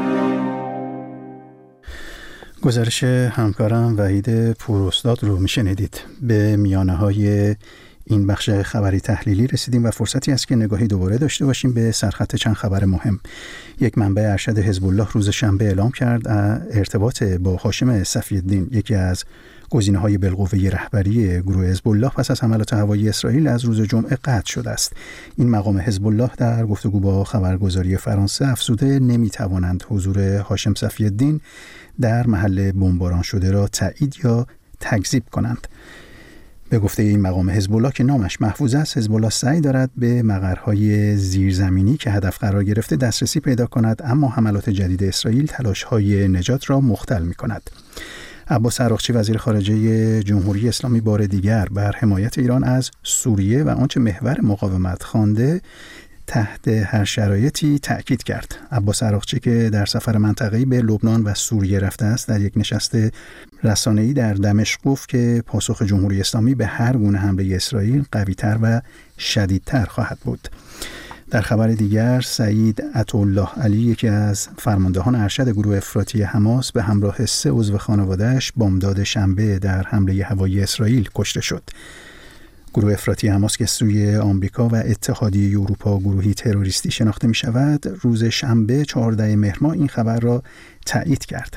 Speaker 2: گزارش همکارم وحید پوراستاد رو میشنیدید. به میانه های این بخش خبری تحلیلی رسیدیم و فرصتی است که نگاهی دوباره داشته باشیم به سرخط چند خبر مهم. یک منبع ارشد حزب الله روز شنبه اعلام کرد ارتباط با هاشم صفی‌الدین، یکی از گزینه‌های بالقوه رهبری گروه حزب الله، پس از حملات هوایی اسرائیل از روز جمعه قطع شده است. این مقام حزب الله در گفتگو با خبرگزاری فرانسه افزوده نمی‌توانند حضور هاشم صفی‌الدین در محل بمباران شده را تایید یا تکذیب کنند. به گفته این مقام حزب الله که نامش محفوظ است، حزب الله سعی دارد به مقرهای زیرزمینی که هدف قرار گرفته دسترسی پیدا کند، اما حملات جدید اسرائیل تلاش‌های نجات را مختل می‌کند. عباس عراقچی وزیر خارجه جمهوری اسلامی بار دیگر بر حمایت ایران از سوریه و آنچه محور مقاومت خوانده تحت هر شرایطی تأکید کرد. عباس عراقچی که در سفر منطقه‌ای به لبنان و سوریه رفته است، در یک نشست رسانه‌ای در دمشق گفت که پاسخ جمهوری اسلامی به هر گونه حمله اسرائیل قوی‌تر و شدیدتر خواهد بود. در خبر دیگر، سعید عطاالله علی، یکی از فرماندهان ارشد گروه افراطی حماس، به همراه سه عضو خانواده‌اش بامداد شنبه در حمله هوایی اسرائیل کشته شد. گروه افراطی حماس که سوی آمریکا و اتحادیه اروپا گروهی تروریستی شناخته می شود، روز شنبه چهاردهم مهر ماه این خبر را تایید کرد.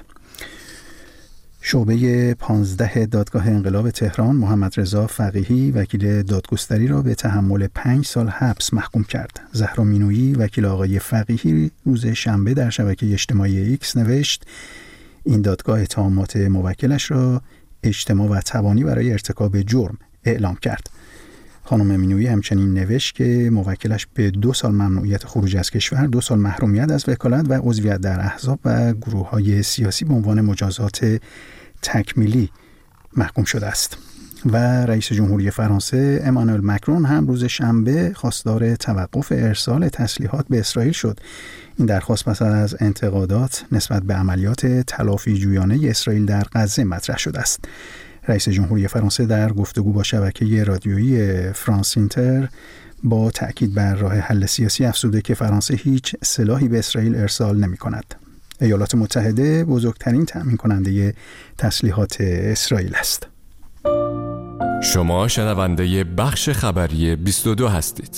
Speaker 2: شعبه پانزده دادگاه انقلاب تهران محمد رضا فقیهی وکیل دادگستری را به تحمل پنج سال حبس محکوم کرد. زهرا مینویی وکیل آقای فقیهی روز شنبه در شبکه اجتماعی ایکس نوشت این دادگاه اتهامات موکلش را اجتماع و تبانی برای ارتکاب جرم اعلام کرد. خانم مینویی همچنین نوشت که موکلش به دو سال ممنوعیت خروج از کشور، دو سال محرومیت از وکالت و عضویت در احزاب و گروه‌های سیاسی به عنوان مجازات تکمیلی محکوم شده است. و رئیس جمهوری فرانسه امانوئل مکرون هم روز شنبه خواستار توقف ارسال تسلیحات به اسرائیل شد. این درخواست پس از انتقادات نسبت به عملیات تلافی جویانه اسرائیل در غزه مطرح شده است. رئیس جمهوری فرانسه در گفتگو با شبکه رادیویی فرانس اینتر با تأکید بر راه حل سیاسی افزوده که فرانسه هیچ سلاحی به اسرائیل ارسال نمی کند. ایالات متحده بزرگترین تأمین کننده تسلیحات اسرائیل است.
Speaker 14: شما شنونده بخش خبری بیست و دو هستید.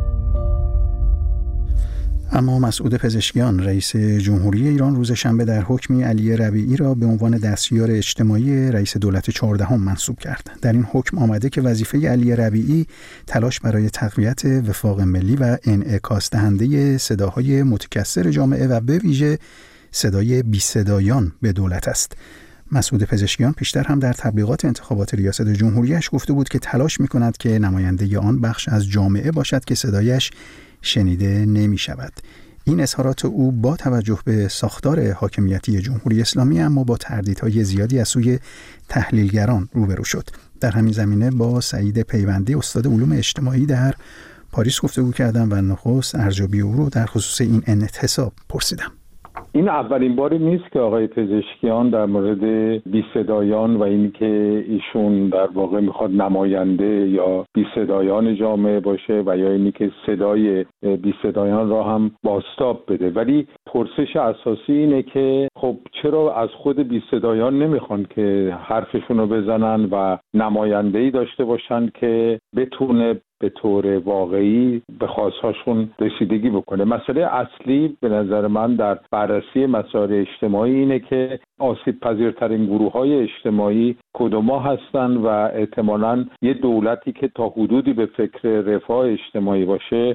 Speaker 2: اما مسعود پزشکیان رئیس جمهوری ایران روز شنبه در حکمی علی ربیعی را به عنوان دستیار اجتماعی رئیس دولت چهاردهم منصوب کرد. در این حکم آمده که وظیفه علی ربیعی تلاش برای تقویت وفاق ملی و انعکاس دهنده صداهای متکثر جامعه و به ویژه صدای بی صدایان به دولت است. مسعود پزشکیان پیشتر هم در تبلیغات انتخابات ریاست جمهوریش گفته بود که تلاش می‌کند که نماینده آن بخش از جامعه باشد که صدایش شنیده نمی شود. این اظهارات او با توجه به ساختار حاکمیتی جمهوری اسلامی اما با تردیدهای زیادی از سوی تحلیلگران روبرو شد. در همین زمینه با سعید پیوندی استاد علوم اجتماعی در پاریس گفتگو کردم و نخست ارزیابی او رو در خصوص این انحساب پرسیدم.
Speaker 6: این اولین باری نیست که آقای پزشکیان در مورد بی صدایان و این که ایشون در واقع میخواد نماینده یا بی صدایان جامعه باشه و یا اینی که صدای بی صدایان را هم بازتاب بده، ولی پرسش اساسی اینه که خب چرا از خود بی صدایان نمیخوان که حرفشون رو بزنن و نماینده‌ای داشته باشن که بتونه به طور واقعی به خواستهاشون رسیدگی بکنه. مسئله اصلی به نظر من در بررسی مسائل اجتماعی اینه که آسیب پذیرترین گروه های اجتماعی کدوما هستن و احتمالاً یه دولتی که تا حدودی به فکر رفاه اجتماعی باشه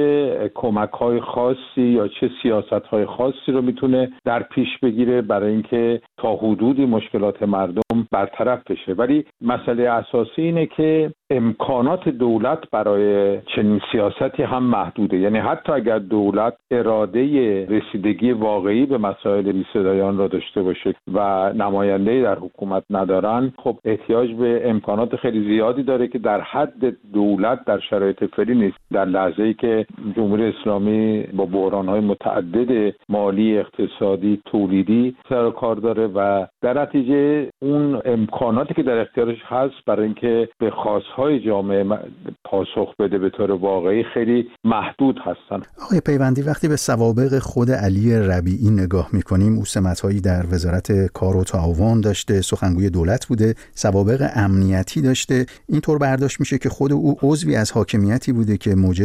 Speaker 6: چه کمک های خاصی یا چه سیاست های خاصی رو میتونه در پیش بگیره برای اینکه تا حدودی مشکلات مردم برطرف بشه. ولی مسئله اساسی اینه که امکانات دولت برای چنین سیاستی هم محدوده. یعنی حتی اگر دولت اراده رسیدگی واقعی به مسائل بی‌صدایان را داشته باشه و نماینده‌ای در حکومت ندارن، خب احتیاج به امکانات خیلی زیادی داره که در حد دولت در شرایط فعلی نیست. در لحظه‌ای که جمهوری اسلامی با بحران‌های متعدد مالی، اقتصادی، تولیدی سر و کار داره و در نتیجه اون امکاناتی که در اختیارش هست برای اینکه به خواست‌های جامعه پاسخ بده به طور واقعی خیلی محدود هستن.
Speaker 2: آقای پیوندی، وقتی به سوابق خود علی ربیعی نگاه می‌کنیم، او سمت‌هایی در وزارت کار و تعاون داشته، سخنگوی دولت بوده، سوابق امنیتی داشته. اینطور برداشت میشه که خود او عضوی از حاکمیتی بوده که موجب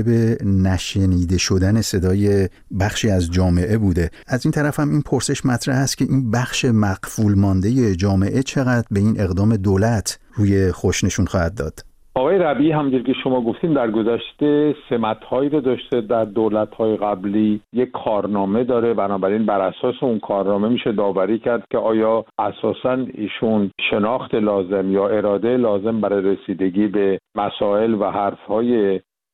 Speaker 2: نشنیده شدن صدای بخشی از جامعه بوده. از این طرف هم این پرسش مطرح است که این بخش مغفول مانده جامعه چقدر به این اقدام دولت روی خوشنشون خواهد داد؟
Speaker 6: آقای ربیعی همونجور که شما گفتین در گذشته سمت‌هایی رو داشته در دولت‌های قبلی، یک کارنامه داره، بنابراین بر اساس اون کارنامه میشه داوری کرد که آیا اساساً ایشون شناخت لازم یا اراده لازم برای رسیدگی به مسائل و حرف‌های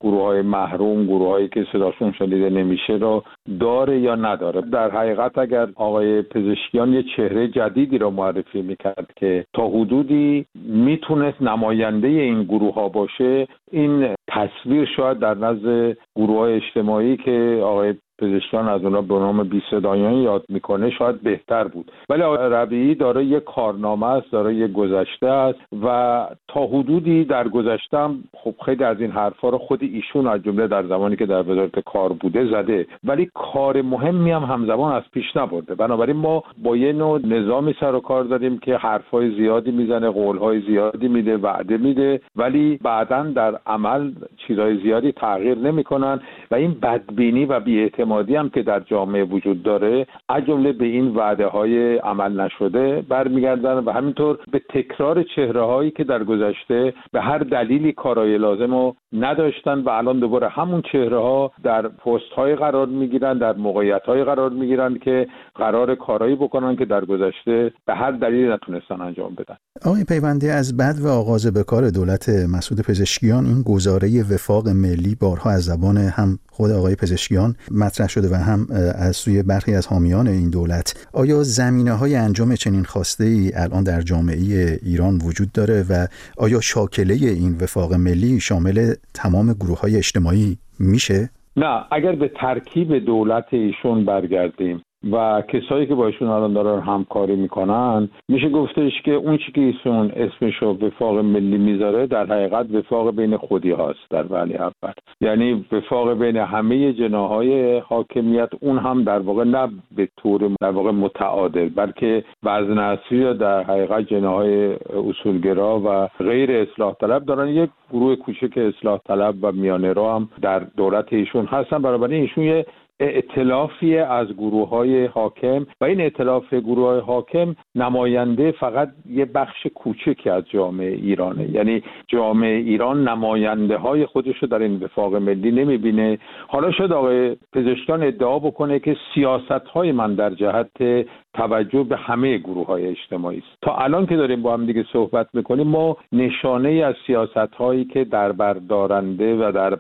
Speaker 6: گروه‌های محروم، گروه‌هایی که صداشون شنیده نمیشه رو داره یا نداره. در حقیقت اگر آقای پزشکیان یه چهره جدیدی رو معرفی میکرد که تا حدودی میتونست نماینده این گروه‌ها باشه، این تصویر شاید در نزد گروه‌های اجتماعی که آقای پزشکیان از اونا به نام بی‌صدایان یاد میکنه شاید بهتر بود. ولی آقای ربیعی داره یک کارنامه است، داره یک گذشته است و تا حدودی در گذشته هم خب خیلی از این حرفا رو خود ایشون از جمله در زمانی که در وزارت کار بوده زده، ولی کار مهمی هم همزمان از پیش نبرده. بنابراین ما با یه نوع نظامی سر و کار داریم که حرفای زیادی میزنه، قولهای زیادی میده، وعده میده، ولی بعداً در عمل چیزای زیادی تغییر نمیکنن و این بدبینی و بی‌اعتمادی هم که در جامعه وجود داره از جمله به این وعده های عمل نشده برمیگردن و همینطور به تکرار چهره هایی که در گذشته به هر دلیلی کارهای لازم رو نداشتن و الان دوباره همون چهره ها در پست های قرار میگیرن، در موقعیت های قرار میگیرن که قرار کارایی بکنن که در گذشته به هر دلیلی نتونستن انجام بدن.
Speaker 2: آقای پیوندی، از بعد و آغاز به کار دولت مسعود پزشکیان این گزاره وفاق ملی بارها از زبان هم خود آقای پزشکیان مطرح شده و هم از سوی برخی از حامیان این دولت. آیا زمینه‌های انجام چنین خواسته‌ای الان در جامعه ایران وجود داره و آیا شاکله این وفاق ملی شامل تمام گروه‌های اجتماعی میشه؟
Speaker 6: نه، اگر به ترکیب دولت ایشون برگردیم و کسایی که با ایشون الان دارن همکاری میکنن، میشه گفتش که اون چی که ایشون اسمشو وفاق ملی میذاره در حقیقت وفاق بین خودی هاست در وهله اول، یعنی وفاق بین همه جناحهای حاکمیت، اون هم در واقع نه به طور در واقع متعادل بلکه وزن اصلی در حقیقت جناحهای اصولگرا و غیر اصلاح طلب دارن. یک گروه کوچک اصلاح طلب و میانه رو هم در دولت ایشون هستن. برابر ایشون یه ائتلافی از گروه‌های حاکم و این ائتلاف گروه‌های حاکم نماینده فقط یه بخش کوچکی از جامعه ایرانه، یعنی جامعه ایران نماینده‌های خودش رو در این وفاق ملی نمی‌بینه. حالا شاید آقای پزشکیان ادعا بکنه که سیاست‌های من در جهت توجه به همه گروه‌های اجتماعی است. تا الان که داریم با هم دیگه صحبت می‌کنیم ما نشانه‌ای از سیاست‌هایی که در بردارنده و در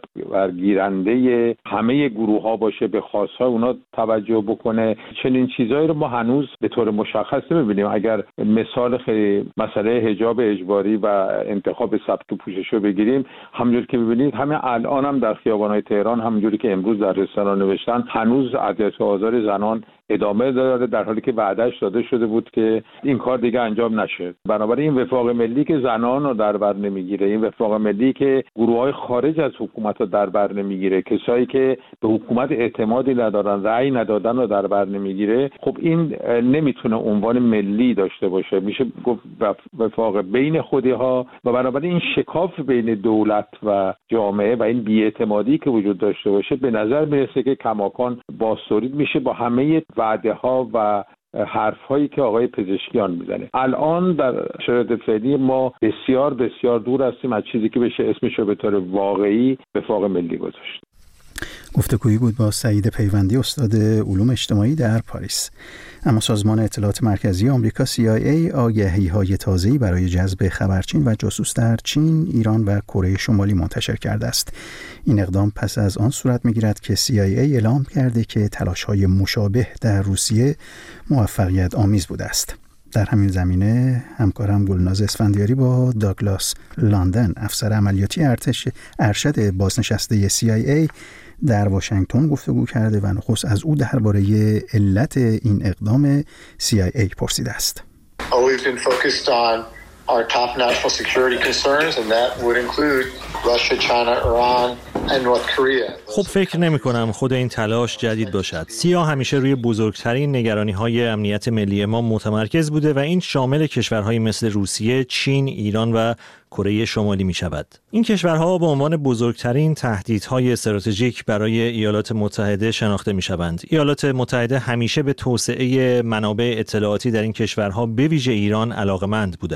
Speaker 6: برگیرنده همه گروه‌ها باشه به خواست‌های اونا توجه بکنه، چنین چیزایی رو ما هنوز به طور مشخص نمی‌بینیم. اگر مثال خیلی مسئله حجاب اجباری و انتخاب سبک پوشش رو بگیریم، همونجوری که می‌بینید همین الان هم در خیابان‌های تهران همونجوری که امروز در رسانه‌ها نوشتن هنوز عدالت و آزار زنان ادامه داره، در حالی که وعده‌اش داده شده بود که این کار دیگه انجام نشه. بنابراین این وفاق ملی که زنان رو در بر نمیگیره، این وفاق ملی که گروه‌های خارج از حکومت رو در بر نمیگیره، کسایی که به حکومت اعتمادی ندارن، رأی ندادن رو در بر نمیگیره، خب این نمیتونه عنوان ملی داشته باشه، میشه گفت وفاق بین خودی‌ها. و بنابراین این شکاف بین دولت و جامعه و این بی‌اعتمادی که وجود داشته باشه به نظر میرسه که کماکان بازتولید میشه با همه وعده ها و حرف هایی که آقای پزشکیان میزنه. الان در شرایط فعلی ما بسیار بسیار دور هستیم از چیزی که بشه اسمش رو به طور واقعی وفاق ملی گذاشت.
Speaker 2: گفتگویی بود با سعید پیوندی، استاد علوم اجتماعی در پاریس. اما سازمان اطلاعات مرکزی آمریکا سی آی ای آگهی‌های تازه‌ای برای جذب خبرچین و جاسوس در چین، ایران و کره شمالی منتشر کرده است. این اقدام پس از آن صورت می‌گیرد که سی آی ای اعلام کرده که تلاش‌های مشابه در روسیه موفقیت آمیز بوده است. در همین زمینه همکارم گلناز اسفندیاری با داگلاس لاندن، افسر عملیاتی ارتش ارشد بازنشسته سی آی ای در واشنگتن گفتگو کرده و نخست از او درباره علت این اقدام سی آی ای پرسیده است.
Speaker 15: Always been focused on our top national security concerns and that would include Russia, China, Iran and North Korea.
Speaker 16: خب فکر نمی کنم خود این تلاش جدید باشد. سیا همیشه روی بزرگترین نگرانی‌های امنیت ملی ما متمرکز بوده و این شامل کشورهایی مثل روسیه، چین، ایران و کره شمالی می شود. این کشورها به عنوان بزرگترین تهدیدهای استراتژیک برای ایالات متحده شناخته می شوند. ایالات متحده همیشه به توسعه منابع اطلاعاتی در این کشورها به ویژه ایران علاقه‌مند بوده است.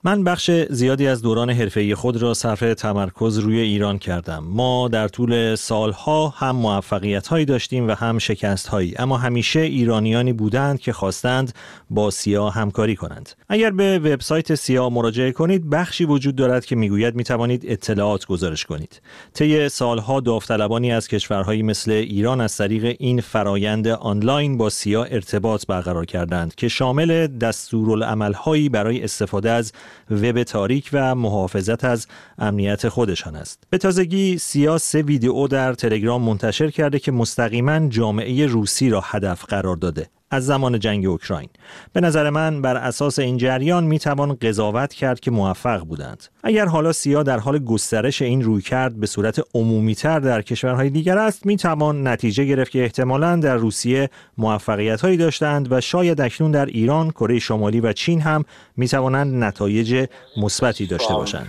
Speaker 16: من بخش زیادی از دوران حرفه‌ای خود را صرف تمرکز روی ایران کردم. ما در طول سالها هم موفقیت‌هایی داشتیم و هم شکست‌هایی، اما همیشه ایرانیانی بودند که خواستند با سیا همکاری کنند. اگر به وبسایت سیا مراجعه کنید، بخشی وجود دارد که میگوید میتوانید اطلاعات گزارش کنید. طی سالها داوطلبانی از کشورهایی مثل ایران از طریق این فرایند آنلاین با سیا ارتباط برقرار کردند که شامل دستورالعمل‌هایی برای استفاده از وب تاریک و محافظت از امنیت خودشان است. به تازگی سیا سه ویدیو در تلگرام منتشر کرده که مستقیما جامعه روسی را هدف قرار داده از زمان جنگ اوکراین. به نظر من بر اساس این جریان میتوان قضاوت کرد که موفق بودند. اگر حالا سیا در حال گسترش این رویکرد به صورت عمومی‌تر در کشورهای دیگر است، میتوان نتیجه گرفت که احتمالاً در روسیه موفقیت‌هایی داشتند و شاید اکنون در ایران، کره شمالی و چین هم میتوانند نتایج مثبتی داشته باشند.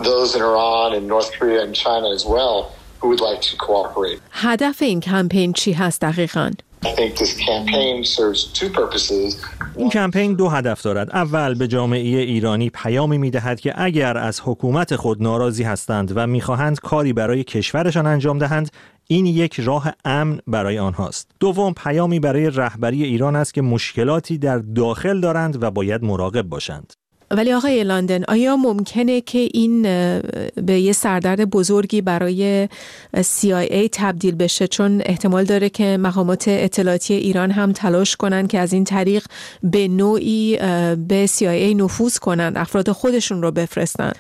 Speaker 1: هدف این کمپین چی هست دقیقاً؟
Speaker 16: این کمپین دو هدف دارد. اول، به جامعه ایرانی پیامی می‌دهد که اگر از حکومت خود ناراضی هستند و می‌خواهند کاری برای کشورشان انجام دهند، این یک راه امن برای آنهاست. دوم، پیامی برای رهبری ایران است که مشکلاتی در داخل دارند و باید مراقب باشند.
Speaker 1: ولی آقای لندن، آیا ممکنه که این به یه سردرد بزرگی برای سی آی ای تبدیل بشه؟ چون احتمال داره که مقامات اطلاعاتی ایران هم تلاش کنن که از این طریق به نوعی به سی آی ای نفوذ کنن، افراد خودشون رو بفرستن.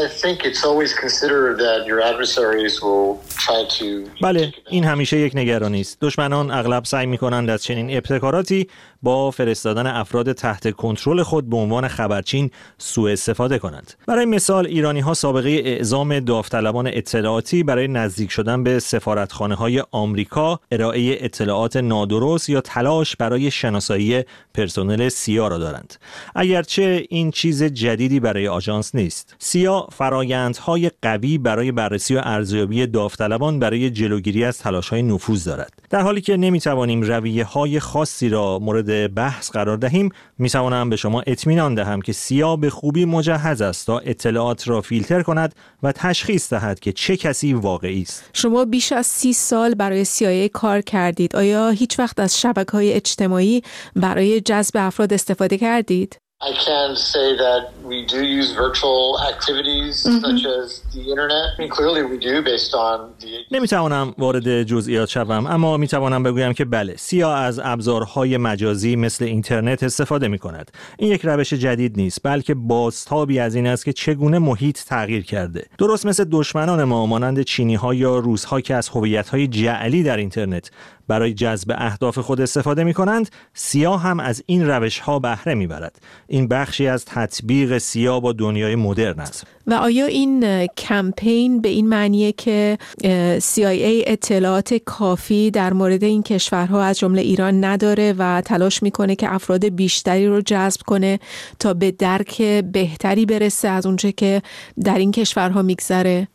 Speaker 16: بله، این همیشه یک نگرانی است. دشمنان اغلب سعی می‌کنند از چنین ابتکاراتی با فرستادن افراد تحت کنترل خود به عنوان خبرچین سوء استفاده کنند. برای مثال، ایرانی‌ها سابقه اعزام داوطلبان اطلاعاتی برای نزدیک شدن به سفارتخانه‌های آمریکا، ارائه اطلاعات نادرست یا تلاش برای شناسایی پرسنل سیا را دارند. اگرچه این چیز جدیدی برای آژانس نیست. سیا فرآیندهای قوی برای بررسی و ارزیابی داوطلبان برای جلوگیری از تلاش‌های نفوذ دارد. در حالی که نمی‌توانیم رویه‌های خاصی را مورد بحث قرار دهیم، می‌توانم به شما اطمینان دهم که سیا به خوبی مجهز است تا اطلاعات را فیلتر کند و تشخیص دهد که چه کسی واقعی است.
Speaker 1: شما بیش از سی سال برای سی آی ای کار کردید. آیا هیچ وقت از شبکه‌های اجتماعی برای جذب افراد استفاده کردید؟
Speaker 15: I can say that we do use virtual activities mm-hmm. such as the internet. I mean, clearly we do based on the...
Speaker 16: نمیتوانم وارد جزئیات شوم، اما میتوانم بگویم که بله، سیا از ابزارهای مجازی مثل اینترنت استفاده میکند. این یک روش جدید نیست، بلکه بازتابی از این است که چگونه محیط تغییر کرده. درست مثل دشمنان ما مانند چینی‌ها یا روس‌ها که از هویت‌های جعلی در اینترنت برای جذب اهداف خود استفاده می‌کنند، سیا هم از این روش‌ها بهره می‌برد. این بخشی از تطبیق سیا با دنیای مدرن است.
Speaker 1: و آیا این کمپین به این معنیه که سی آی ای اطلاعات کافی در مورد این کشورها از جمله ایران نداره و تلاش میکنه که افراد بیشتری رو جذب کنه تا به درک بهتری برسه از اونچه که در این کشورها میگذره؟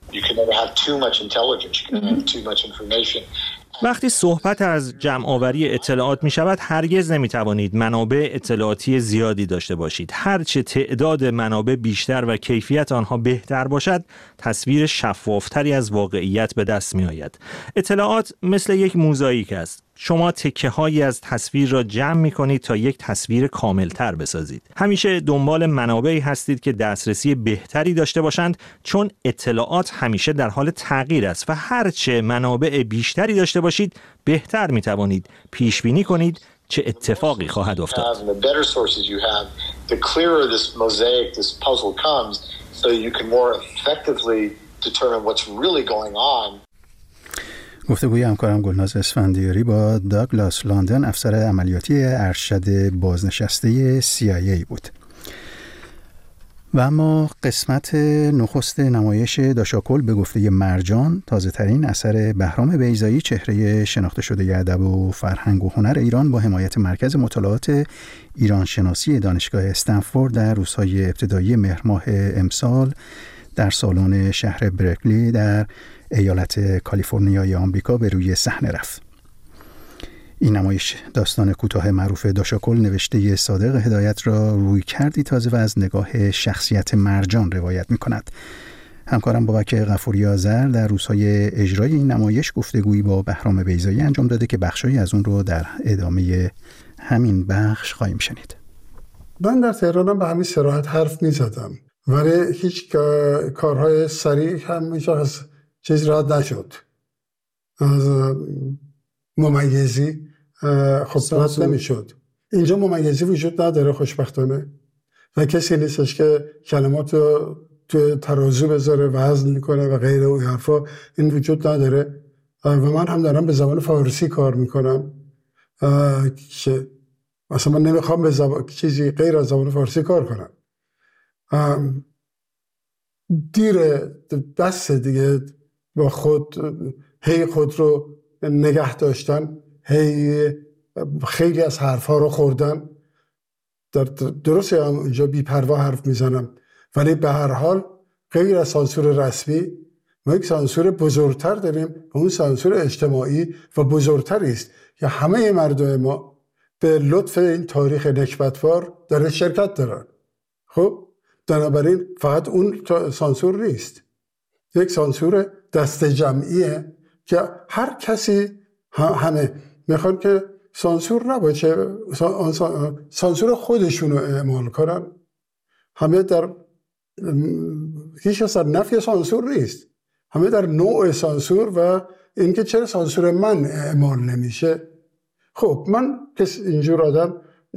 Speaker 16: وقتی صحبت از جمع آوری اطلاعات می شود، هرگز نمی توانید منابع اطلاعاتی زیادی داشته باشید. هرچه تعداد منابع بیشتر و کیفیت آنها بهتر باشد، تصویر شفافتری از واقعیت به دست می آید. اطلاعات مثل یک موزاییک است. شما تکه هایی از تصویر را جمع می کنید تا یک تصویر کاملتر بسازید. همیشه دنبال منابعی هستید که دسترسی بهتری داشته باشند، چون اطلاعات همیشه در حال تغییر است و هرچه منابع بیشتری داشته باشید، بهتر می توانید پیش بینی کنید چه اتفاقی خواهد افتاد.
Speaker 2: گفتگوی همکارم گلناز اسفندیاری با داگلاس لندن، افسر عملیاتی ارشد بازنشسته سی آی ای بود. و اما قسمت نخست نمایش داشاکل به گفته مرجان، تازه ترین اثر بهرام بیضایی، چهره شناخته شده ادب و فرهنگ و هنر ایران، با حمایت مرکز مطالعات ایران شناسی دانشگاه استنفورد در روزهای ابتدایی مهر ماه امسال در سالن شهر برکلی در ایالت کالیفرنیای آمریکا به روی صحنه رفت. این نمایش داستان کوتاه معروف داشاکل نوشته صادق هدایت را روی کردی تازه و از نگاه شخصیت مرجان روایت می کند. همکارم بابک غفوری آذر در روزهای اجرای این نمایش گفتگویی با بهرام بیضایی انجام داده که بخشایی از اون رو در ادامه همین بخش خواهیم شنید.
Speaker 17: من در تهرانم به همین صراحت حرف می زدم، ولی هیچ کارهای سریع هم هیچ از چیز رد نشد. از ممیزی خب رد نمی شد. اینجا ممیزی وجود نداره خوشبختانه و کسی نیستش که کلمات رو تو ترازو بذاره وزن کنه و غیره و حرفا. این وجود نداره و من هم دارم به زبان فارسی کار میکنم که مثلا من نمیخوام به زبان چیزی غیر از زبان فارسی کار کنم. دیر بس دیگه با خود هی خود رو نگه داشتن، هی خیلی از حرفا رو خوردن. در درسته هم اینجا بی پروا حرف میزنم، ولی به هر حال غیر از سانسور رسمی ما یک سانسور بزرگتر داریم و اون سانسور اجتماعی و بزرگتری است که همه مردم ما به لطف این تاریخ نکبتبار در شرکت دارن. خب بنابراین فقط اون سانسور نیست، یک سانسور دست جمعیه که هر کسی همه میخوان که سانسور نباشه، سانسور خودشون رو اعمال کنن. همه در هیچ اصلا نفی سانسور نیست، همه در نوع سانسور و اینکه چرا سانسور من اعمال نمیشه. خب من کس اینجور آدم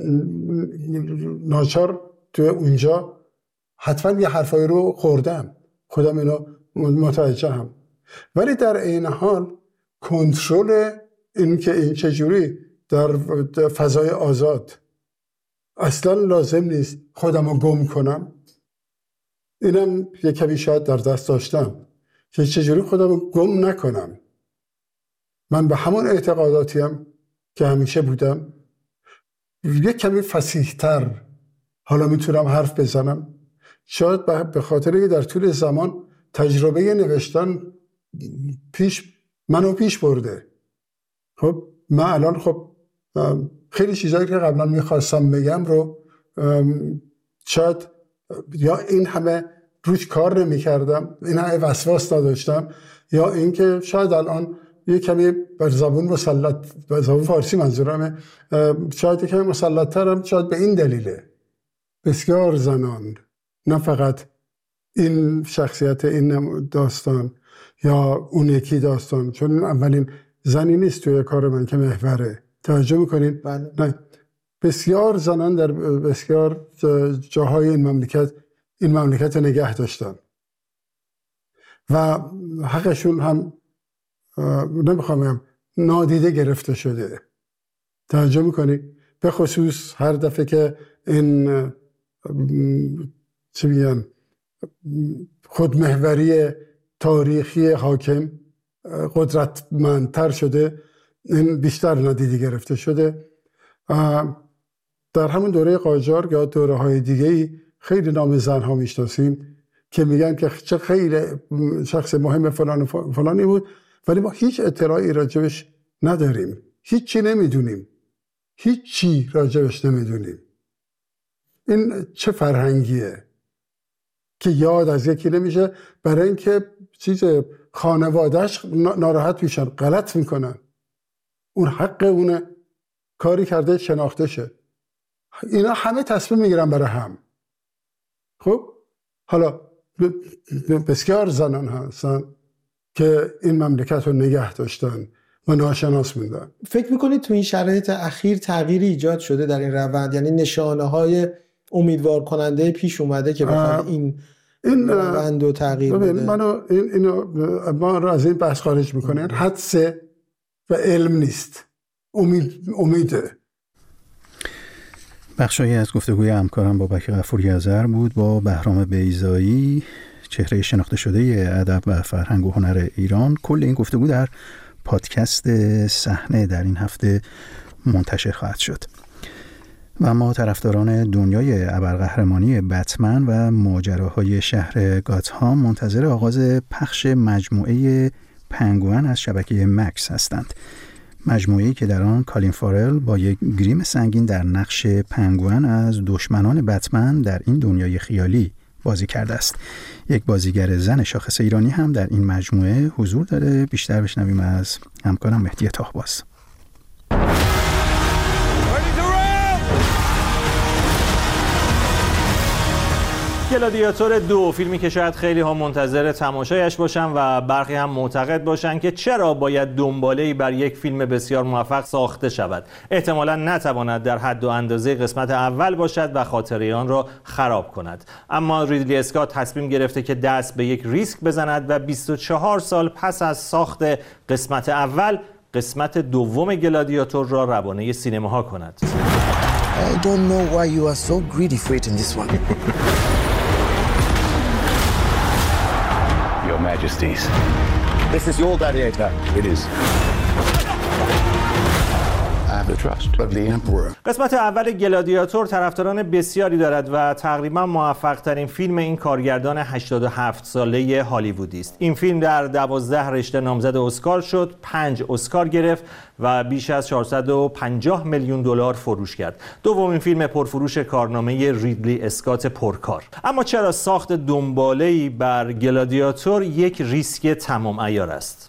Speaker 17: ناچار تو اونجا حتما یه حرفایی رو خوردم، خودم اینو متوجهم، ولی در این حال کنترل این که این چجوری در فضای آزاد اصلا لازم نیست خودم رو گم کنم. اینم یه کمی شاید در دست داشتم که چجوری خودم رو گم نکنم. من به همون اعتقاداتیم که همیشه بودم، یه کمی فصیح‌تر حالا میتونم حرف بزنم، شاید به خاطر که در طول زمان تجربه نوشتن پیش منو پیش برده. خب من الان خب خیلی چیزایی که قبلا میخواستم بگم رو شاید یا این همه روش کار نمی کردم، این همه وسواس نداشتم، یا اینکه شاید الان یه کمی بر زبون مسلط، بر زبون فارسی منظورمه، شاید یه کمی مسلط ترم. شاید به این دلیله بسیار زنان، نه فقط این شخصیت این داستان یا اون یکی داستان، چون این اولین زنی نیست توی کار من که محوره، توجه میکنین؟
Speaker 7: بله.
Speaker 17: نه بسیار زنان در بسیار جاهای این مملکت این مملکت نگه داشتن و حقشون هم نمیخوام بگم نادیده گرفته شده. توجه میکنی؟ به خصوص هر دفعه که این چی میگن خودمحوری تاریخی حاکم قدرتمندتر شده، این بیشتر نادیده گرفته شده. در همون دوره قاجار یا دوره های دیگه‌ای خیلی نام زنها میشناسیم که میگن که چه خیلی شخص مهم فلان فلانی بود، ولی ما هیچ اطلاعی راجبش نداریم، هیچی نمیدونیم، هیچی راجبش نمیدونیم. این چه فرهنگیه که یاد از یکی نمیشه برای اینکه چیز خانوادهش ناراحت میشن، غلط میکنن، اون حق اونه، کاری کرده شناخته شه. اینا همه تصمیم میگیرن برای هم. خب حالا بسیار زنان هستن که این مملکت رو نگه داشتن و ناشناس موندن.
Speaker 7: فکر میکنید تو این شرایط اخیر تغییری ایجاد شده در این روند؟ یعنی نشانه های امیدوار کننده پیش اومده که بخواد این این روند رو تغییر بده؟
Speaker 17: منو این اینو ما رو از این بحث خارج میکنن. حدس و علم نیست، امید امیده.
Speaker 2: بخشایی از گفتگوی همکارم بابک غفوری آذر بود با بهرام بیضایی، چهره شناخته شده ادب و فرهنگ و هنر ایران. کل این گفتگو در پادکست صحنه در این هفته منتشر خواهد شد. و ما طرفداران دنیای ابرقهرمانی بتمن و ماجراهای شهر گاتهام منتظر آغاز پخش مجموعه پنگوئن از شبکه مکس هستند. مجموعه‌ای که در آن کالین فارل با یک گریم سنگین در نقش پنگوئن از دشمنان بتمن در این دنیای خیالی بازی کرده است. یک بازیگر زن شاخص ایرانی هم در این مجموعه حضور داره. بیشتر بشنویم از همکارم مهدی طاهباز.
Speaker 16: گلادیاتور دو، فیلمی که شاید خیلی ها منتظر تماشایش باشن و برخی هم معتقد باشن که چرا باید دنباله‌ای بر یک فیلم بسیار موفق ساخته شود. احتمالاً نتواند در حد و اندازه قسمت اول باشد و خاطره آن را خراب کند. اما ریدلی اسکات تصمیم گرفته که دست به یک ریسک بزند و بیست و چهار سال پس از ساخت قسمت اول، قسمت دوم گلادیاتور را روانه سینماها کند.
Speaker 18: I don't know why you are so greedy for it in this one.
Speaker 19: Your Majesties. This is your gladiator. It is. I have the trust of the Emperor.
Speaker 16: قسمت اول گلادیاتور طرفداران بسیاری دارد و تقریبا موفق ترین فیلم این کارگردان هشتاد و هفت ساله هالیوودی است. این فیلم در دوازده رشته نامزد اسکار شد، پنج اسکار گرفت و بیش از چهارصد و پنجاه میلیون دلار فروش کرد. دومین فیلم پرفروش کارنامه ریدلی اسکات پرکار. اما چرا ساخت دنباله‌ای بر گلادیاتور یک ریسک تمام عیار است؟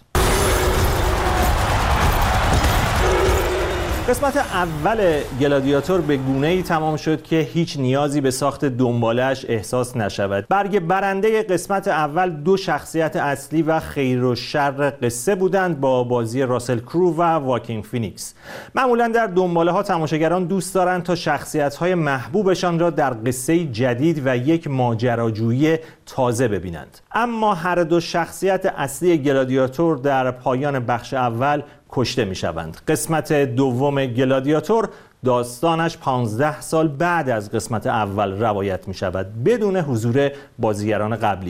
Speaker 16: قسمت اول گلادیاتور به گونه‌ای تمام شد که هیچ نیازی به ساخت دنباله‌اش احساس نشود. برگ برنده قسمت اول دو شخصیت اصلی و خیر و شر قصه بودند با بازی راسل کرو و واکین فینیکس. معمولاً در دنباله‌ها تماشاگران دوست دارند تا شخصیت‌های محبوبشان را در قصه جدید و یک ماجراجویی تازه ببینند. اما هر دو شخصیت اصلی گلادیاتور در پایان بخش اول کشته می شوند. قسمت دوم گلادیاتور داستانش پانزده سال بعد از قسمت اول روایت می شود بدون حضور بازیگران قبلی.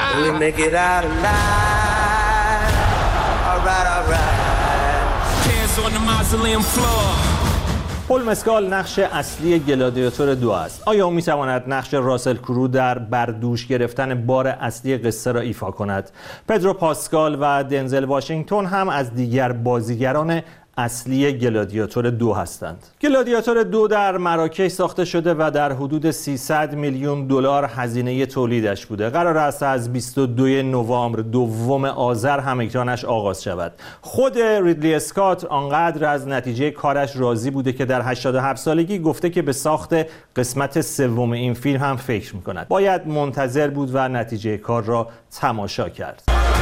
Speaker 16: پل مسکال نقش اصلی گلادیاتور دو است. آیا او می تواند نقش راسل کرو در بردوش گرفتن بار اصلی قصه را ایفا کند؟ پدرو پاسکال و دنزل واشنگتن هم از دیگر بازیگران اصلی گلادیاتور دو هستند. گلادیاتور دو در مراکش ساخته شده و در حدود سیصد میلیون دلار هزینه تولیدش بوده. قرار است از بیست و دو نوامبر دوم آذر هم اکرانش آغاز شود. خود ریدلی اسکات آنقدر از نتیجه کارش راضی بوده که در هشتاد و هفت سالگی گفته که به ساخت قسمت سوم این فیلم هم فکر می‌کند. باید منتظر بود و نتیجه کار را تماشا کرد.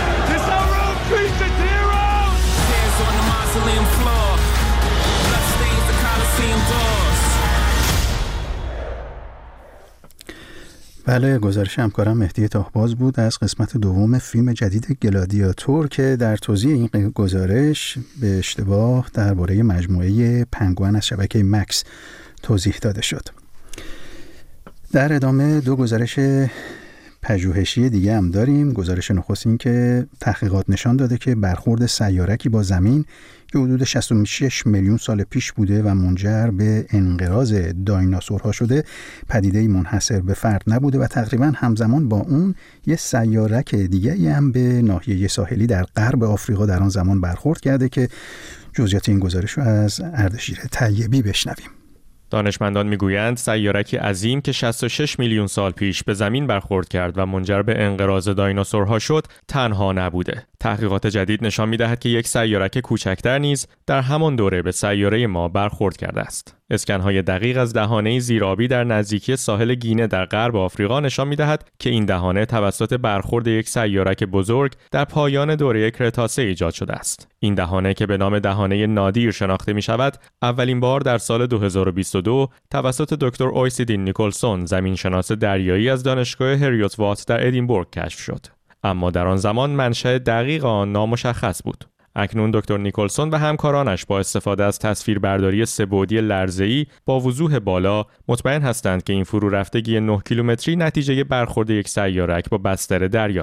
Speaker 2: بله، گزارش همکارم مهدی طاهباز بود از قسمت دوم فیلم جدید گلادیاتور که در توضیح این گزارش به اشتباه درباره مجموعه پنگوئن از شبکه مکس توضیح داده شد. در ادامه دو گزارش پژوهشی دیگه هم داریم. گزارش نخست این که تحقیقات نشان داده که برخورد سیارکی با زمین که حدود شصت و شش میلیون سال پیش بوده و منجر به انقراض دایناسورها شده، پدیده‌ای منحصر به فرد نبوده و تقریباً همزمان با اون یه سیارک دیگه‌ای هم به ناحیه ساحلی در غرب آفریقا در آن زمان برخورد کرده که جزئیات این گزارش رو از اردشیر طیبی بشنویم.
Speaker 20: دانشمندان میگویند سیارکی عظیم که شصت و شش میلیون سال پیش به زمین برخورد کرد و منجر به انقراض دایناسورها شد تنها نبوده. تحقیقات جدید نشان می‌دهد که یک سیارک کوچکتر نیز در همان دوره به سیاره ما برخورد کرده است. اسکن‌های دقیق از دهانه زیرآبی در نزدیکی ساحل گینه در غرب آفریقا نشان می‌دهد که این دهانه توسط برخورد یک سیارک بزرگ در پایان دوره کرتاسه ایجاد شده است. این دهانه که به نام دهانه نادیر شناخته می‌شود، اولین بار در سال دو هزار و بیست و دو توسط دکتر اویسیدین نیکلسون، زمینشناس دریایی از دانشگاه هریوت وات در ادینبورگ کشف شد. اما در آن زمان منشأ دقیق آن نامشخص بود. اکنون دکتر نیکلسون و همکارانش با استفاده از تصویربرداری سه‌بعدی لرزه‌ای با وضوح بالا مطمئن هستند که این فرورفتگی نه کیلومتری نتیجه برخورد یک سیارک با بستر دریا است.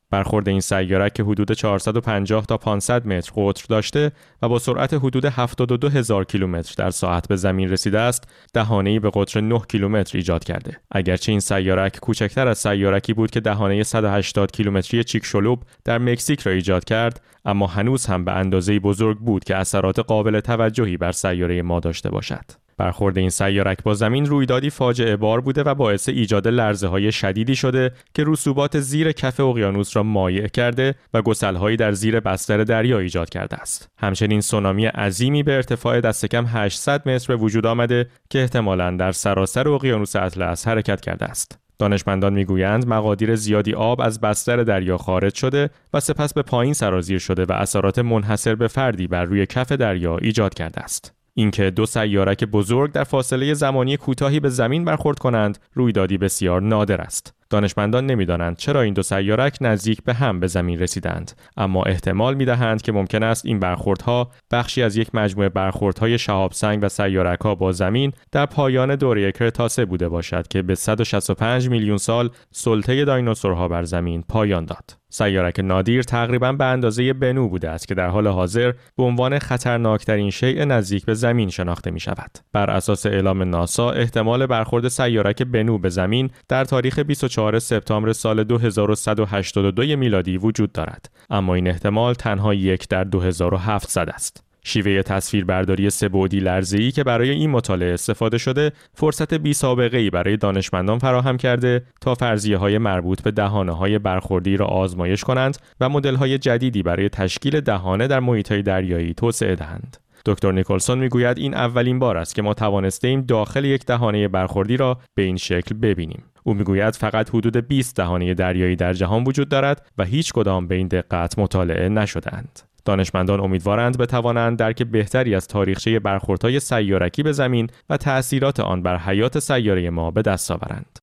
Speaker 20: برخورد این سیارک که حدود چهارصد و پنجاه تا پانصد متر قطر داشته و با سرعت حدود هفتاد و دو هزار کیلومتر در ساعت به زمین رسیده است، دهانه‌ای به قطر نه کیلومتر ایجاد کرده. اگرچه این سیارک کوچکتر از سیارکی بود که دهانه صد و هشتاد کیلومتری چیکشلوب در مکزیک را ایجاد کرد، اما هنوز هم به اندازه‌ای بزرگ بود که اثرات قابل توجهی بر سیاره ما داشته باشد. برخورد این سیارک با زمین رویدادی فاجعه بار بوده و باعث ایجاد لرزه‌های شدیدی شده که رسوبات زیر کف اقیانوس را مایع کرده و گسل‌هایی در زیر بستر دریا ایجاد کرده است. همچنین سونامی عظیمی به ارتفاع دست کم هشتصد متر به وجود آمده که احتمالاً در سراسر اقیانوس اطلس حرکت کرده است. دانشمندان میگویند مقادیر زیادی آب از بستر دریا خارج شده و سپس به پایین سرازیر شده و اثرات منحصر به فردی بر روی کف دریا ایجاد کرده است. اینکه دو سیارک بزرگ در فاصله زمانی کوتاهی به زمین برخورد کنند رویدادی بسیار نادر است. دانشمندان نمی‌دانند چرا این دو سیارک نزدیک به هم به زمین رسیدند، اما احتمال می‌دهند که ممکن است این برخوردها بخشی از یک مجموعه برخوردهای شهاب سنگ و سیارک‌ها با زمین در پایان دوره کرتاسه بوده باشد که به صد و شصت و پنج میلیون سال سلطه دایناسورها بر زمین پایان داد. سیارک نادیر تقریباً به اندازه بنو بوده است که در حال حاضر به عنوان خطرناکترین شیء نزدیک به زمین شناخته می شود. بر اساس اعلام ناسا احتمال برخورد سیارک بنو به زمین در تاریخ بیست و چهارم سپتامبر سال دو هزار و صد و هشتاد و دو میلادی وجود دارد، اما این احتمال تنها یک در دو هزار و هفتصد است. شیوه تصویربرداری سه‌بعدی لرزه‌ای که برای این مطالعه استفاده شده، فرصت بی‌سابقه‌ای برای دانشمندان فراهم کرده تا فرضیه‌های مربوط به دهانه‌های برخوردی را آزمایش کنند و مدل‌های جدیدی برای تشکیل دهانه در محیط‌های دریایی توسعه دهند. دکتر نیکلسون میگوید این اولین بار است که ما توانستیم داخل یک دهانه برخوردی را به این شکل ببینیم. او میگوید فقط حدود بیست دهانه دریایی در جهان وجود دارد و هیچ کدام به این دقت مطالعه نشده‌اند. دانشمندان امیدوارند بتوانند درک بهتری از تاریخچه برخوردهای سیارکی به زمین و تأثیرات آن بر حیات سیاره ما به دست آورند.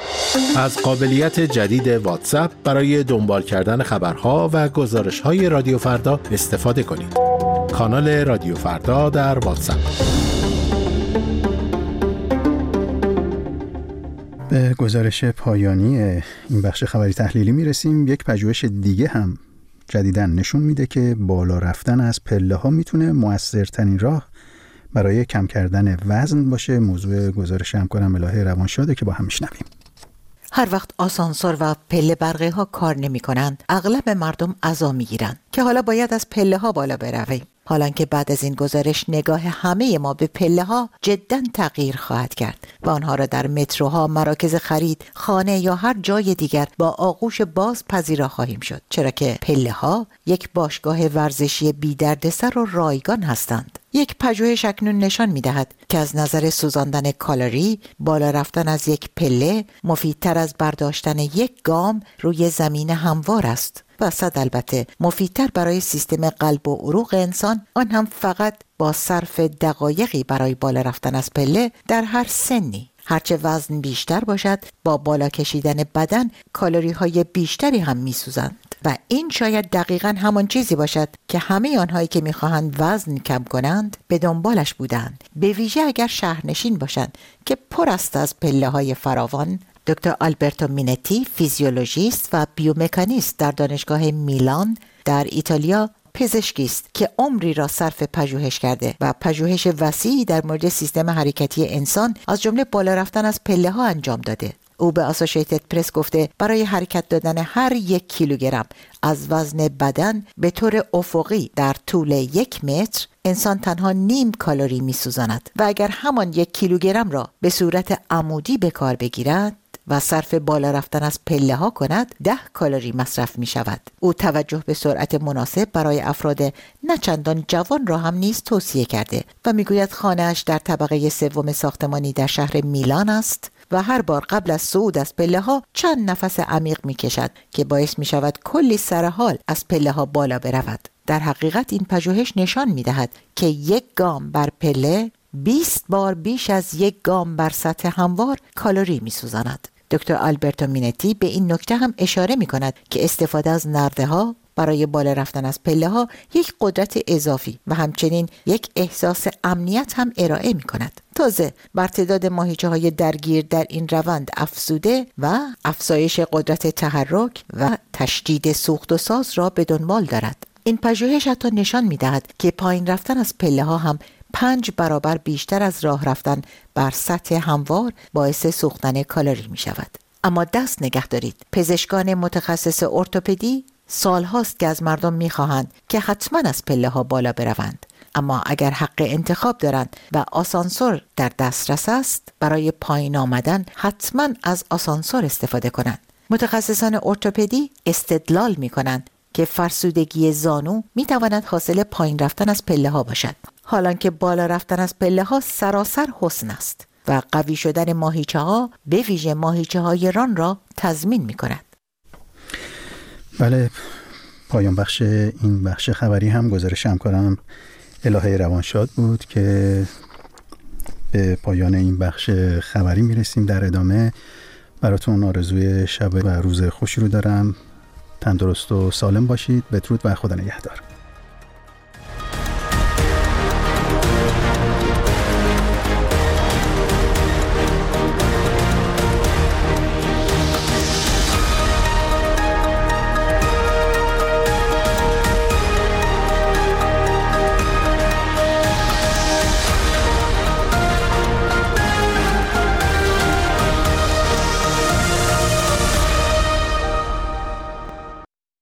Speaker 9: از قابلیت جدید واتساپ برای دنبال کردن خبرها و گزارش‌های رادیو فردا استفاده کنید. کانال رادیو فردا در واتساپ.
Speaker 2: به گزارش پایانی این بخش خبری تحلیلی میرسیم. یک پژوهش دیگه هم جدیداً نشون میده که بالا رفتن از پله ها میتونه مؤثرترین راه برای کم کردن وزن باشه. موضوع گزارش همکارم الهه روانشاده که با هم میشنویم.
Speaker 21: هر وقت آسانسور و پله برقی ها کار نمی کنند، اغلب مردم عزا می گیرند که حالا باید از پله ها بالا برویم. حالا که بعد از این گزارش نگاه همه ما به پله ها جداً تغییر خواهد کرد و آنها را در متروها، مراکز خرید، خانه یا هر جای دیگر با آغوش باز پذیرا خواهیم شد، چرا که پله ها یک باشگاه ورزشی بی دردسر و رایگان هستند. یک پژوهش اکنون نشان می‌دهد که از نظر سوزاندن کالری، بالا رفتن از یک پله مفیدتر از برداشتن یک گام روی زمین هموار است و صد البته مفیدتر برای سیستم قلب و عروق انسان، آن هم فقط با صرف دقایقی برای بالا رفتن از پله در هر سنی. هرچه وزن بیشتر باشد، با بالا کشیدن بدن کالری های بیشتری هم می‌سوزند و این شاید دقیقاً همان چیزی باشد که همه آنهایی که می‌خواهند وزن کم کنند به دنبالش بودند، به ویژه اگر شهرنشین باشند که پر است از پله‌های فراوان. دکتر آلبرتو مینتی، فیزیولوژیست و بیومکانیست در دانشگاه میلان در ایتالیا، پزشکی است که عمری را صرف پژوهش کرده و پژوهش وسیعی در مورد سیستم حرکتی انسان از جمله بالا رفتن از پله ها انجام داده. او به اسوسییتد پرس گفته برای حرکت دادن هر یک کیلوگرم از وزن بدن به طور افقی در طول یک متر، انسان تنها نیم کالری می سوزاند و اگر همان یک کیلوگرم را به صورت عمودی به کار بگیرد و صرف بالا رفتن از پله ها کند، ده کالری مصرف می شود. او توجه به سرعت مناسب برای افراد نه چندان جوان را هم نیز توصیه کرده و می گوید خانه‌اش در طبقه سوم ساختمانی در شهر میلان است و هر بار قبل از صعود از پله ها چند نفس عمیق می کشد که باعث می شود کلی سرحال از پله ها بالا برود. در حقیقت این پژوهش نشان می دهد که یک گام بر پله بیست بار بیش از یک گام بر سطح هموار کالری می سوزاند. دکتر آلبرتو مینتی به این نکته هم اشاره می کند که استفاده از نرده ها برای بالا رفتن از پله ها یک قدرت اضافی و همچنین یک احساس امنیت هم ارائه می کند. تازه بر تعداد ماهیچه های درگیر در این روند افزوده و افزایش قدرت تحرک و تشدید سوخت و ساز را به دنبال دارد. این پژوهش حتی نشان می دهد که پایین رفتن از پله ها هم پنج برابر بیشتر از راه رفتن بر سطح هموار باعث سوختن کالری می شود. اما دست نگه دارید، پزشکان متخصص ارتوپدی سال هاست که از مردم می خواهند که حتما از پله ها بالا بروند، اما اگر حق انتخاب دارند و آسانسور در دسترس است، برای پایین آمدن حتما از آسانسور استفاده کنند. متخصصان ارتوپدی استدلال می کنند که فرسودگی زانو می تواند حاصل پایین رفتن از پله ها باشد، حالان که بالا رفتن از پله ها سراسر حسن است و قوی شدن ماهیچه ها به ویژه ماهیچه های ران را تضمین می کند.
Speaker 2: بله، پایان بخش این بخش خبری هم گزارش همکارم الهه روانشاد بود که به پایان این بخش خبری میرسیم. در ادامه براتون آرزوی شب و روز خوشی رو دارم. تندرست و سالم باشید. بدرود و خدا نگهدار.